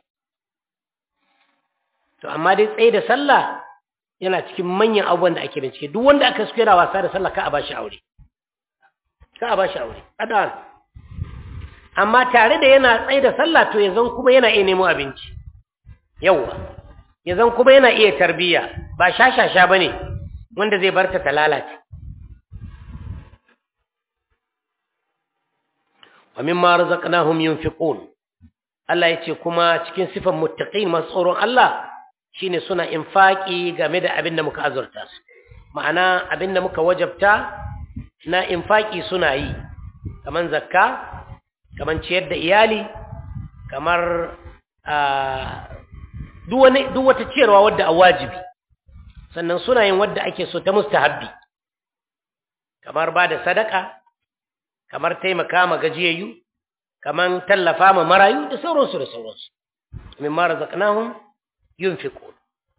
to amma dai tsaye da sallah yana cikin manyan abubuwan da ake bincike duk wanda aka suke yana wasa da sallah ka a bashi aure adan amma tare da yana tsaye da sallah to yanzu kuma yana iya nemo abinci yawa yanzu kuma yana iya tarbiyya ba shashasha bane wanda zai barta ta lalace wa mimma razaqnahum yunfiqun Allah ya ce kuma cikin sifan muttaqin masu tsoron Allah shine suna infaki game da abin da muka azurta su ma'ana abin da muka wajabta na infaki suna yi kaman zakka kaman ciyar da iyali kamar duk wata ciyarwa wadda a wajibi sannan suna yin wadda ake so ta mustahabbi kamar ba da sadaka kamar taimaka ma gajiyayyu kamar tallafa ma marayu da sauransu mimma razaqnahum yunfiqun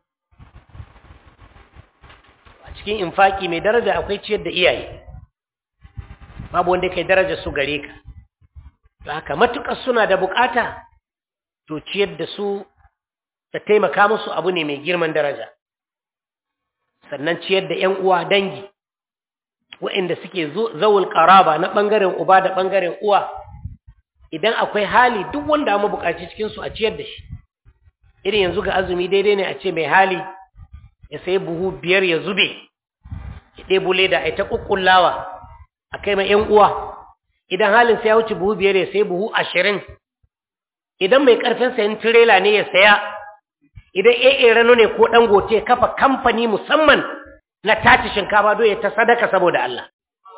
a cikin infaki mai daraja akwai ciyar da iyaye babu wanda kai daraja su gare ka to haka matukar suna da bukata to ciyar da su da taimaka musu abu ne mai girman daraja sannan ciyar da ƴan uwa dangi waɗanda suke zawul qaraba na bangaren uba da bangaren uwa idan akwai hali duk wanda mu bukaci cikin su a ciyar da shi irin yanzu ga azumi daidai ne a ce mai hali ya sayi buhu 5 ya zube ya ɗebo leda ai ta kukkullawa akai mai ƴan uwa idan halin sai ya wuce buhu 5 ya sayi buhu 20 idan mai karfin sayin tirela ne ya saya idan rano ne ko dangote kafa kamfani musamman na tace shinkafa do ya ta sadaka saboda Allah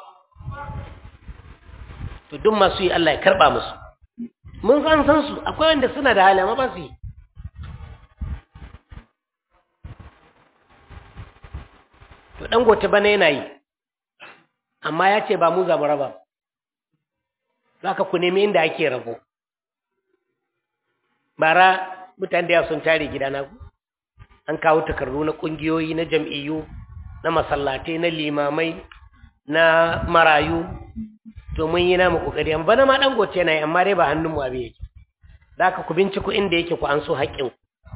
to duk masu yi Allah ya karba musu mun san su akwai wanda suna da hali amma ba su yi to dangote bana yana yi amma ya ce ba mu za mu raba zaka ku nemi inda ake rabo bara mutane da sun tare gidana ku an kawo takardu na kungiyoyi na jam'iyyu na masallatai na limamai na marayu to mun yi namu kokari an bana ma dan goce na yi amma dai ba hannun mu abin yake zaka ku binciko inda yake ku an so haƙƙin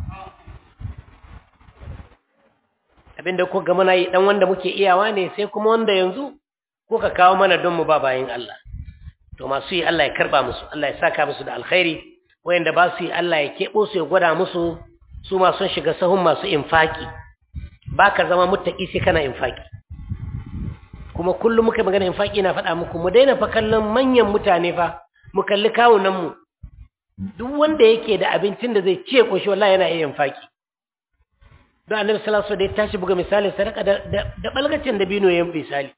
abinda ku ga muna yi dan wanda muke iyawa ne sai kuma wanda yanzu ko ka kawo mana don mu ba bayin Allah to masu yi Allah ya karba musu Allah ya saka musu da alkhairi wayanda ba su yi Allah ya keɓo su ya gwada musu su ma sun shiga sahun masu infaki ba ka zama muttaki sai kana infaki kuma kullum muka magana infaki na faɗa muku mu daina fa kallon manyan mutane fa mu kalli kawunanmu duk wanda yake da abincin da zai ciye ƙoshi wallahi yana iya infaki don annabi sallallahu alaihi wasallam da ya tashi buga misali sadaka da balgacin da bino ya misali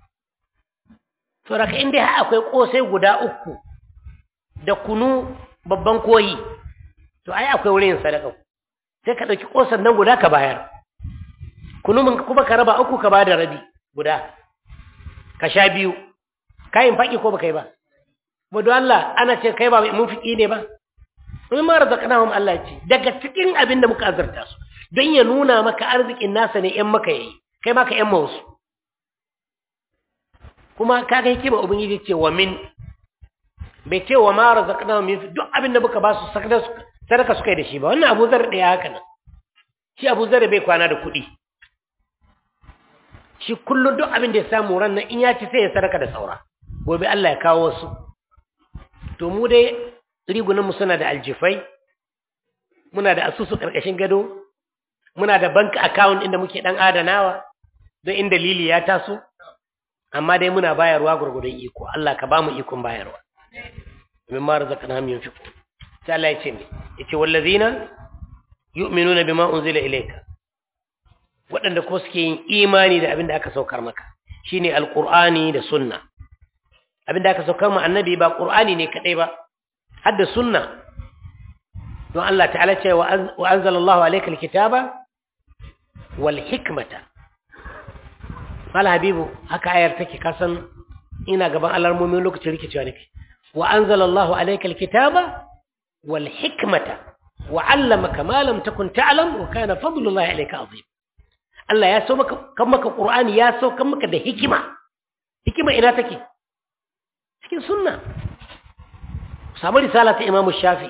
to raka inda akwai kosai guda 3 da kunu babban koyi to ai akwai wurin sadaka sai ka dauki kosan nan guda ka bayar kunu mun kuma ka raba 3 ka bada rabi guda ka sha 2 kai faki ko baka yi ba mu don Allah ana ce kai ba mun fiki ne ba mun ma razaqnahum Allah ce daga cikin abin da muka azurta su don ya nuna maka arzikin nasa ne ƴan maka yayi kai maka ƴan mawsu kuma kaga hikima ubangiji ce wa min bai ce wa ma razaqnahum min duk abin da muka ba su sadaka suka yi da shi ba wannan Abu Zar da ya haka nan shi Abu Zar bai kwana da kuɗi shi kullun duk abin da ya samu ran nan in ya ci sai ya sadaka da saura gobe Allah ya kawo su to mu dai rigunan mu suna da aljifai muna da asusu karkashin gado muna da bank account inda muke dan adanawa don in dalili ya taso amma dai muna bayarwa gurgurdan iko Allah ka ba mu ikon bayarwa mimma razaqnahum yunfiqun sai Allah ya ce ne yace wallazina yu'minuna bima unzila ilayka wadanda ko suke yin imani da abinda aka saukar maka shine alqur'ani da sunna abinda aka saukar mu annabi ba qur'ani ne kadai ba har da sunna don Allah ta'ala ce wa anzalallahu alayka alkitaba wal hikmata mala habibu haka ayar take kasan ina gaban alarmomin lokacin rikicewa nake wa anzalallahu alayka alkitaba wal hikmata wa 'allamaka ma lam takun ta'lam wa kana fadlullahi alayka azim Allah ya so maka kan maka qur'ani ya so kan maka da hikima ina take cikin sunna samu risala ta Imam Shafi'i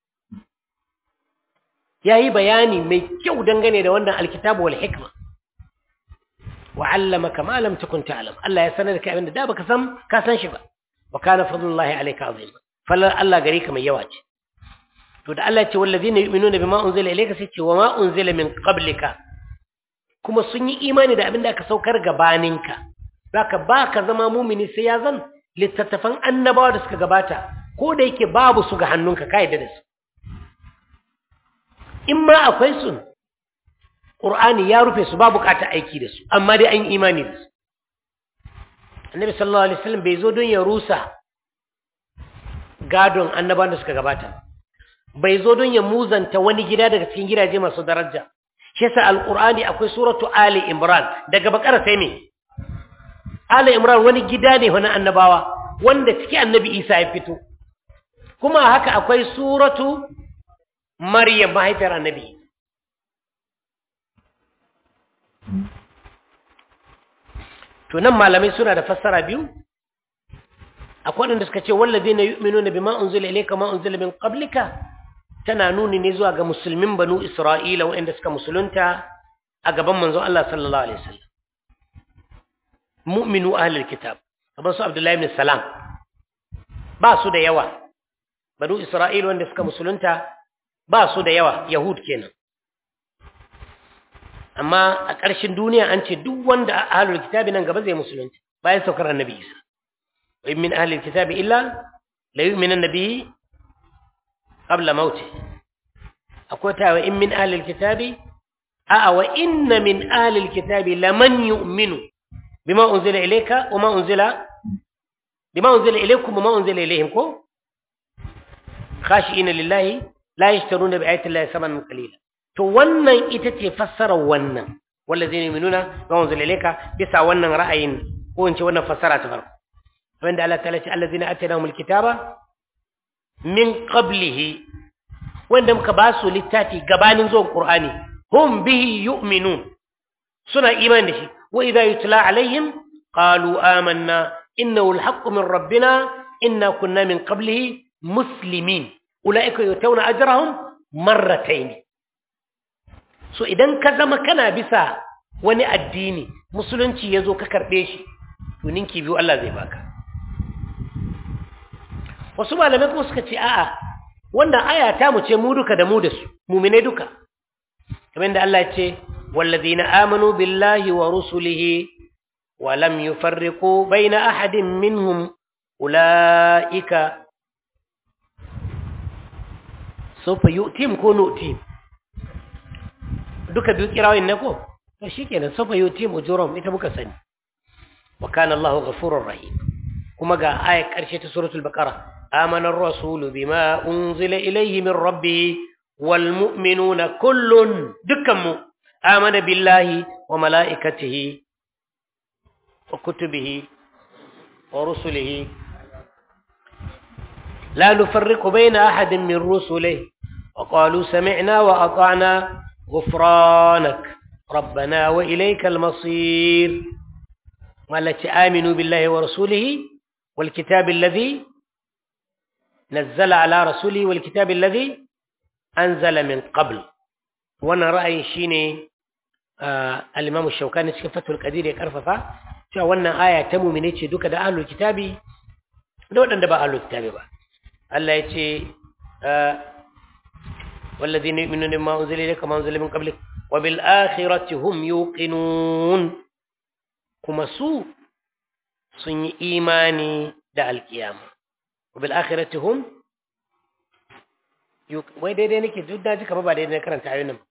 yayi bayani mai kyau dangane da wannan alkitabu wal hikma wa 'allamaka ma lam takun ta'lam Allah ya sanar ka abinda da baka san ka san shi ba wa kana fadlullahi alayka azim fallan Allah gare ka mai yawa ce to da Allah ya ce wallazina yu'minuna bima unzila ilayka sai ce wa ma unzila min qablika kuma sun yi imani da abinda aka saukar gabaninka zaka baka zama mumini sai ya zan littattafan annabawa da suka gabata ko da yake babu su ga hannunka ka yadda da su in ma akwai su Qur'ani ya rufe su ba bukata aiki da su amma dai an imani da su Annabi sallallahu alaihi wasallam bai zo don ya rusa gadon annabawan da suka gabata bai zo don ya muzanta wani gida daga cikin gidaje masu daraja shi yasa alqur'ani akwai suratu ali imran daga bakara sai me ali imran wani gida ne wani annabawa wanda cikin annabi isa ya fito kuma haka akwai suratu maryam mahaifiyar annabi to nan malamai suna da fassara biyu akwai wanda suka ce wallazina yu'minuna bima unzila ilayka ma unzila min qablika tana nuni ne zuwa ga musulmin banu isra'ila wanda suka musulunta a gaban manzon Allah sallallahu alaihi wasallam mu'minu ahlul kitab kamar su abdullahi ibn salam ba su da yawa banu isra'ila wanda suka musulunta ba su da yawa yahud kenan amma a ƙarshen duniya an ce duk wanda ahlul kitabi nan gaba zai musulunta bayan saukar annabi isa wa min ahlul kitabi illa la yu'minu bihi qabla mauti akwai ta wa in min ahlul kitabi wa inna min ahlul kitabi laman yu'minu bima unzila ilayka wa ma unzila bima unzila ilaykum wa ma unzila ilayhim ko khashi'ina lillahi la yashtaruna bi ayati llahi thamanan qalila to wannan ita ce fassarar wannan wallazina yu'minuna bima unzila ilayka bisa wannan ra'ayin ko in ce wannan fassara ta farko wanda Allah ta'ala ce allazina atainahumul kitaba min qablihi wanda muka ba su littafi gabanin zuwan qur'ani hum bihi yu'minun suna imani da shi wa idha yutla alaihim qalu amanna innahu alhaqqu min rabbina inna kunna min qablihi muslimin ulaika yutawna ajrahum marratayn so idan ka zama kana bisa wani addini musulunci yazo ka karbe shi to ninki biyu Allah zai baka wasu malamai kuma suka ce a'a wannan aya ta mu ce mu duka da mu da su mu'mine duka kamar da Allah ya ce wallazina amanu billahi wa rusulihi wa lam yufarriqu baina ahadin minhum ulaika sawfa yu'tim ko nu'tim duka biyu kirawin ne ko to shikenan sawfa yu'tim ujurum ita muka sani wa kana Allahu ghafurur rahim kuma ga ayat karshe ta suratul baqara آمن الرسول بما أنزل إليه من ربه والمؤمنون كل دكم آمن بالله وملائكته وكتبه ورسله لا نفرق بين أحد من رسله وقالوا سمعنا وأطعنا غفرانك ربنا وإليك المصير والتي آمنوا بالله ورسوله والكتاب الذي نزل على رسوله والكتاب الذي أنزل من قبل وانا رأي شيني الإمام الشوكاني في فتح القدير يكرففا شو وانا آية تمو من يتشي دوكا دا أهل الكتاب دو دنبا أهل الكتاب با الله يتشي والذين يؤمنون بما أنزل إليك وما أنزل من قبلك وبالآخرة هم يوقنون كما سوء سن إيماني دا القيامة وبالآخرة هم wai daidai nake duk da jika ba daidai na karanta ayoyin nan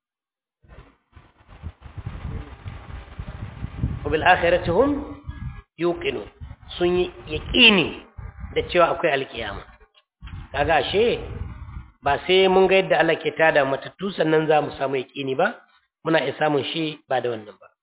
wa bil akhirati hum yuqinun sun yi yaqini da cewa akwai alkiyama kaga ashe ba sai mun ga yadda Allah ke tada matattu sannan za mu samu yaqini ba muna iya samun shi ba da wannan ba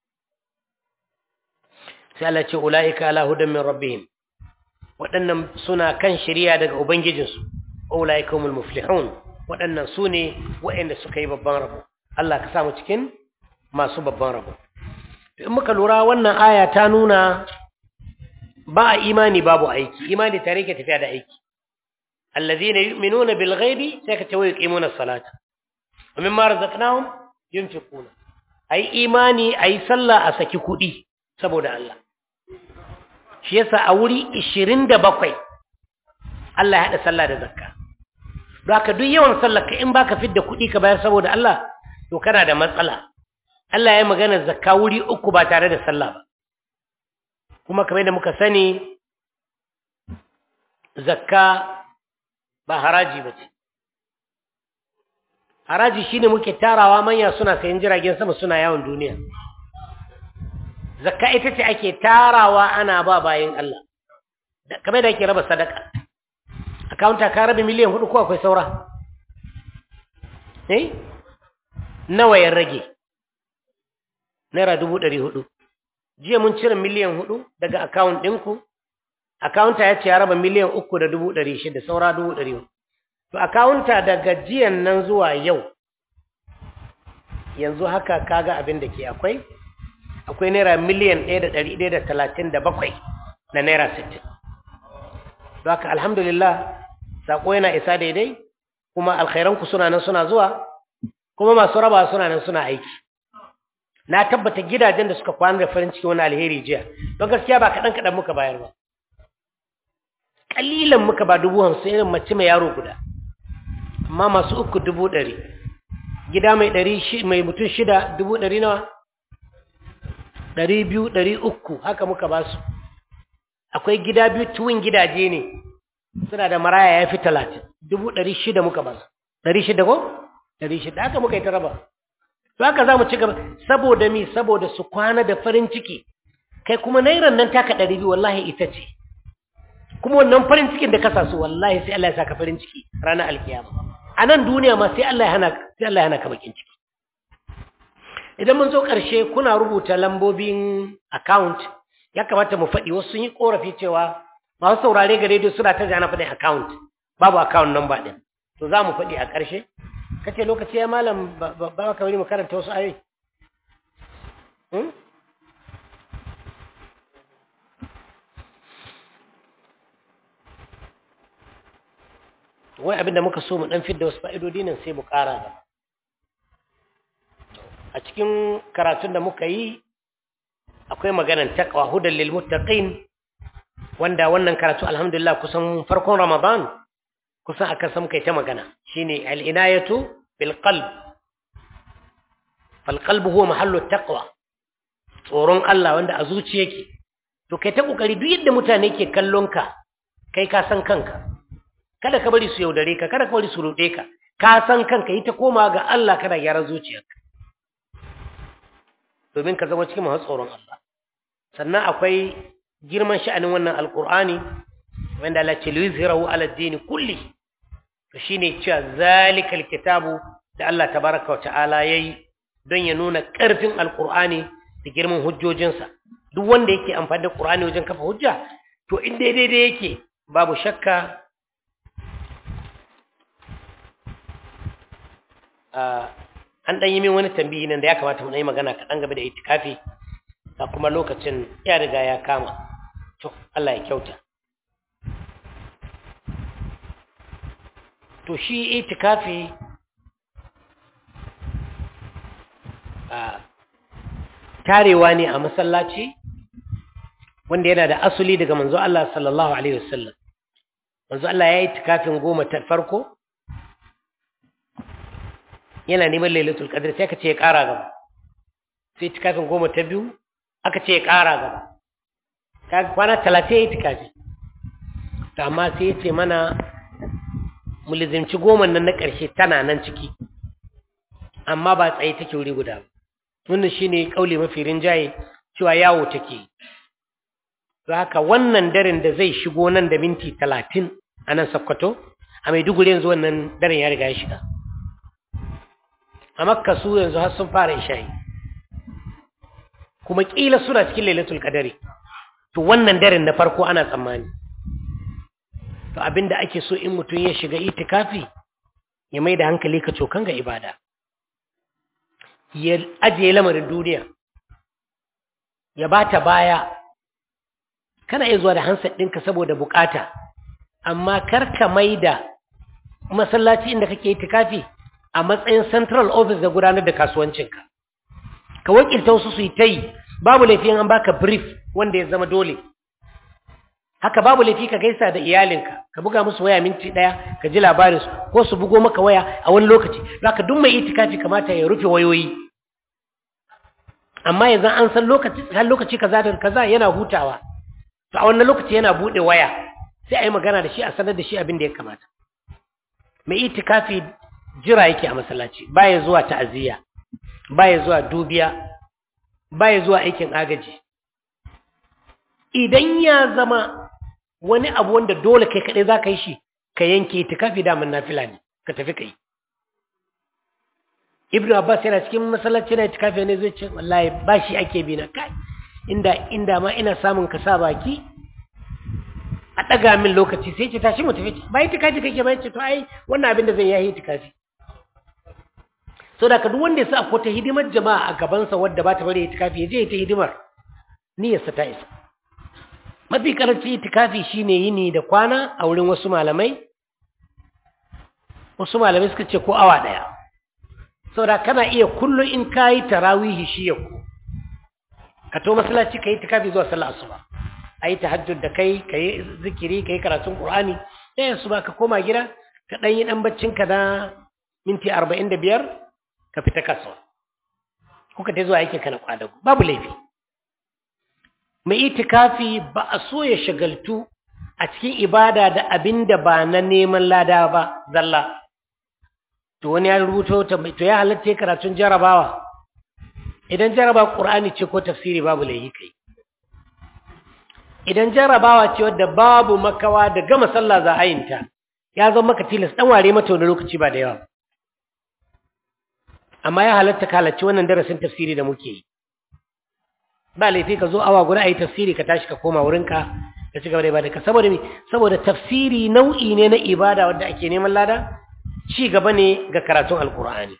sai Allah ce ulaika ala hudan min rabbihim waɗannan suna kan shari'a daga ubangijinsu ulaikumul muflihun waɗannan su ne waɗanda suka yi babban rabo Allah ka samu cikin masu babban rabo in muka lura wannan aya ta nuna ba a imani babu aiki imani tare ke tafiya da aiki allazina yu'minuna bil ghaibi sai ka ce wa yuqimuna as-salata wa mimma razaqnahum yunfiquna ai imani ai sallah a saki kuɗi saboda Allah shi yasa a wuri 27 Allah ya hada sallah da zakka don haka duk yawan sallar ka in baka fidda kuɗi ka bayar saboda Allah to kana da matsala Allah ya magana zakka wuri 3 ba tare da sallah ba kuma kamar da muka sani zakka ba haraji ba ce. Haraji shine muke tarawa manya suna sayan jiragen sama suna yawon duniya. Zakka ita ce ake tarawa ana ba bayin Allah. Kamar da ake raba sadaka. Akawunta ka rabi miliyan 4 ko akwai saura? Nawa ya rage? Naira 400. Jiya mun cire miliyan 4 daga akawun ɗinku. Akawunta ya ce ya raba miliyan 3,600 saura 400. To akawunta daga jiyan nan zuwa yau yanzu haka kaga abin da ke akwai naira miliyan 1,137 na naira 60. Don haka alhamdulillah sako yana isa daidai kuma alkhairanku suna nan suna zuwa kuma masu raba suna nan suna aiki. Na tabbata gidajen da suka kwana da farin ciki wani alheri jiya don gaskiya ba kaɗan muka bayar ba. Ƙalilan muka ba 50,000 irin mace mai yaro guda. Amma masu 3,100 gida mai 100 mai mutum 6 100 nawa 200 300 haka muka ba su. Akwai gida biyu tuwin gidaje ne suna da maraya ya fi 30 600 muka ba su 600 ko 600 haka muka yi ta raba. To haka za mu ci gaba saboda mi saboda su kwana da farin ciki kai kuma nairan nan taka 200 wallahi ita ce kuma wannan farin cikin da ka sa su wallahi sai Allah ya saka farin ciki ranar alkiyama. A nan duniya ma sai Allah ya hana ka bakin ciki. Idan mun zo ƙarshe kuna rubuta lambobin account ya kamata mu faɗi wasu sun yi ƙorafi cewa masu saurare gare da suna ta jana faɗin account babu account number ɗin. To za mu faɗi a ƙarshe. Kace lokaci ya malam ba ka wani mu karanta wasu ayoyi. Wai abinda muka so mu dan fidda wasu fa'idodi nan sai mu ƙara gaba. A cikin karatun da muka yi akwai maganar taqwa hudan lil muttaqin wanda wannan karatu alhamdulillah kusan farkon Ramadan kusan aka san kai ta magana shine al-inayatu bil qalb. Fal qalbu huwa mahallu taqwa. Tsoron Allah wanda a zuciya yake. To kai ta kokari duk yadda mutane ke kallon ka kai ka san kanka. Kada ka bari su yaudare ka, kada ka bari su ruɗe ka, ka san kanka yi ta koma ga Allah kana gyara zuciyarka. Domin ka zama cikin masu tsoron Allah. Sannan akwai girman sha'anin wannan alƙur'ani wanda Allah ce liyuzhirahu ala ad-din kulli. To shine cewa zalikal kitabu da Allah tabaraka wa ta'ala yayi don ya nuna ƙarfin alƙur'ani da girman hujjojinsa. Duk wanda yake amfani da Qur'ani wajen kafa hujja to in daidai yake babu shakka an ɗan yi min wani tambayi nan da ya kamata mu yi magana kaɗan game da itikafi da kuma lokacin ya riga ya kama to Allah ya kyauta. To shi itikafi tarewa ne a masallaci wanda yana da asuli daga manzo Allah sallallahu alaihi wasallam. Manzo Allah ya yi itikafin 10 ta farko yana neman lailatul qadr sai aka ce ya ƙara gaba. Sai itikafin 10 ta biyu aka ce ya ƙara gaba. Kaga kwana 30 ya itikafi. To amma sai ya ce mana mu lizimci 10 nan na ƙarshe tana nan ciki. Amma ba tsaye take wuri guda ba. Wannan shine kauli mafi rinjaye cewa yawo take. Don haka wannan daren da zai shigo nan da minti 30 a nan Sokoto a Maiduguri yanzu wannan daren ya riga ya shiga. A Makka su yanzu har sun fara isha'i. Kuma kila suna cikin Lailatul Qadari. To wannan daren na farko ana tsammani. To abinda ake so in mutum ya shiga itikafi ya mai da hankali ka cokan ga ibada. Ya ajiye lamarin duniya. Ya bata baya. Kana iya zuwa da handset ɗinka saboda bukata. Amma karka mai da masallaci inda kake itikafi a matsayin central office da gudanar da kasuwancinka. Ka wakilta wasu su yi ta yi, babu laifin an baka brief wanda ya zama dole. Haka babu laifi ka gaisa da iyalinka, ka buga musu waya minti 1, ka ji labarinsu, ko su bugo maka waya a wani lokaci. Zaka duk mai itikafi kamata ya rufe wayoyi. Amma yanzu an san lokaci kaza da kaza yana hutawa. To a wannan lokaci yana bude waya, sai a yi magana da shi a sanar da shi abin da ya kamata. mai itikafi jira yake a masallaci, baya zuwa ta'aziyya, baya zuwa dubiya, baya zuwa aikin agaji. Idan ya zama wani abu wanda dole kai kaɗai za ka yi shi, ka yanke itikafi daman nafila ne, ka tafi ka yi. Ibn Abbas yana cikin masallaci na itikafi ne zai ce wallahi ba shi ake bi na kai, inda ma ina samun ka sa baki a ɗaga min lokaci sai ce tashi mu tafi, ba itikafi kake ba, ce to ai wannan abin da zai yi itikafi. So da ka duk wanda ya sa ko ta hidimar jama'a a gabansa wadda ba ta bari itikafi ya je ya ta hidimar, niyyarsa ta isa. Mafi karanci itikafi shine yini da kwana a wurin wasu malamai suka ce ko awa daya. Saboda kana iya kullum in kayi tarawihi shi yau ka to masallaci kai itikafi zuwa sallar asuba, ayi tahajjud da kai zikiri, kai karatun qur'ani, sai asuba ka koma gida ka dan yi dan baccin ka da minti 45 ka fita kasuwa kuka ta zuwa aikin ka na kwadago, babu laifi. Mai itikafi ba a so ya shagaltu a cikin ibada da abin da ba na neman lada ba zalla. To wani ya rubuto to ya halatta karatun jarabawa, idan jarabawa Qur'ani ce ko tafsiri babu laifi kai. Idan jarabawa ce wadda babu makawa da gama sallah za a yinta, ya zama maka tilas dan ware mata wani lokaci ba da yawa. Amma ya halatta ka halarci wannan darasin tafsiri da muke yi. Ba laifi ka zo awa guda ayi tafsiri ka tashi ka koma wurinka ka ci gaba da ibada ka. Saboda tafsiri nau'i ne na ibada wanda ake neman lada, ci gaba ne ga karatun alkur'ani.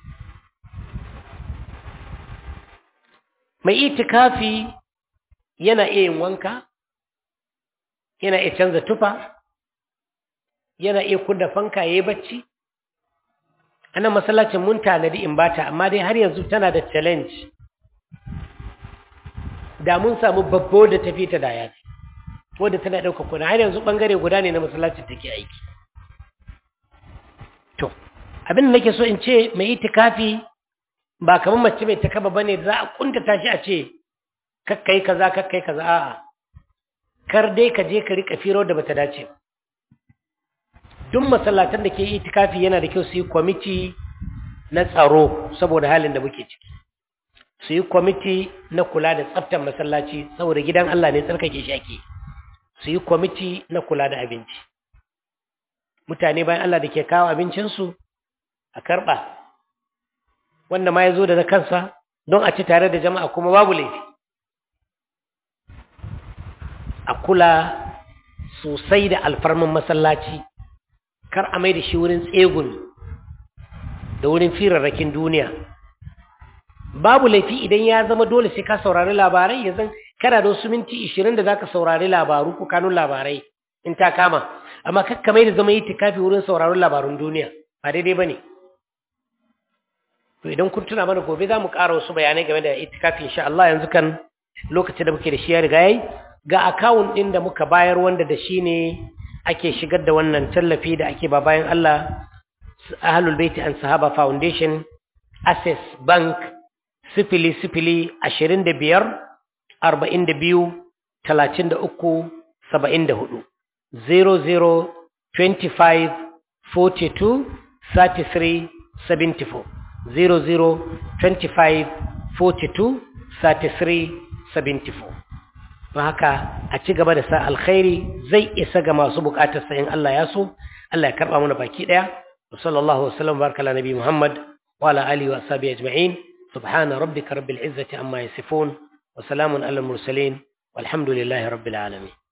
Mai itikafi yana iya yin wanka, yana iya canza tufa, yana iya kunna fanka yayi bacci. Anan masallacin mun tanadi in bata, amma dai har yanzu tana da challenge. Da mun samu babbo da tafi ta da yafi, wadda tana ɗauka kuna, har yanzu ɓangare guda ne na masallacin take aiki. To, abin da nake so in ce mai itikafi ba kamar mace mai takaba bane da za a kuntata shi a ce kakkai kaza, a'a. Kar dai ka je ka rika firo da bata dace. Duk masallatan da ke itikafi yana da kyau su yi kwamiti na tsaro saboda halin da muke ciki. Su yi kwamiti na kula da tsaftar masallaci saboda gidan Allah ne tsarkake shi ake. Su yi kwamiti na kula da abinci. Mutane bayan Allah da ke kawo abincinsu a karɓa, wanda ma ya zo da na kansa don a ci tare da jama'a kuma babu laifi. A kula sosai da alfarman masallaci, kar a mai da shi wurin tsegumi da wurin firarrakin duniya. Babu laifi idan ya zama dole sai ka saurari labarai, yanzu kana da wasu minti 20 da zaka saurari labaru ko kanun labarai in ta kama, amma kakka mai da zama itikafi wurin sauraron labarun duniya, ba daidai bane. To idan kun tuna mana gobe za mu ƙara wasu bayanai game da itikafi insha Allah. Yanzu kan lokacin da muke da shi ya riga yayi. Ga account din da muka bayar wanda da shi ne ake shigar da wannan tallafi da ake ba bayan Allah, Ahlul Bait and Sahaba Foundation, Access Bank, 00 25 42 33 74 00 25 42 33 74 00 25 42 33 74. Don haka a ci gaba da sa alkhairi zai isa ga masu bukatar sa in Allah ya so. Allah ya karba mana baki daya. Sallallahu alaihi wasallam baraka ala nabi Muhammad wa ala alihi wa ashabihi ajma'in. Subhana rabbika rabbil izzati amma yasifun wa salamun alal mursalin walhamdulillahi rabbil alamin.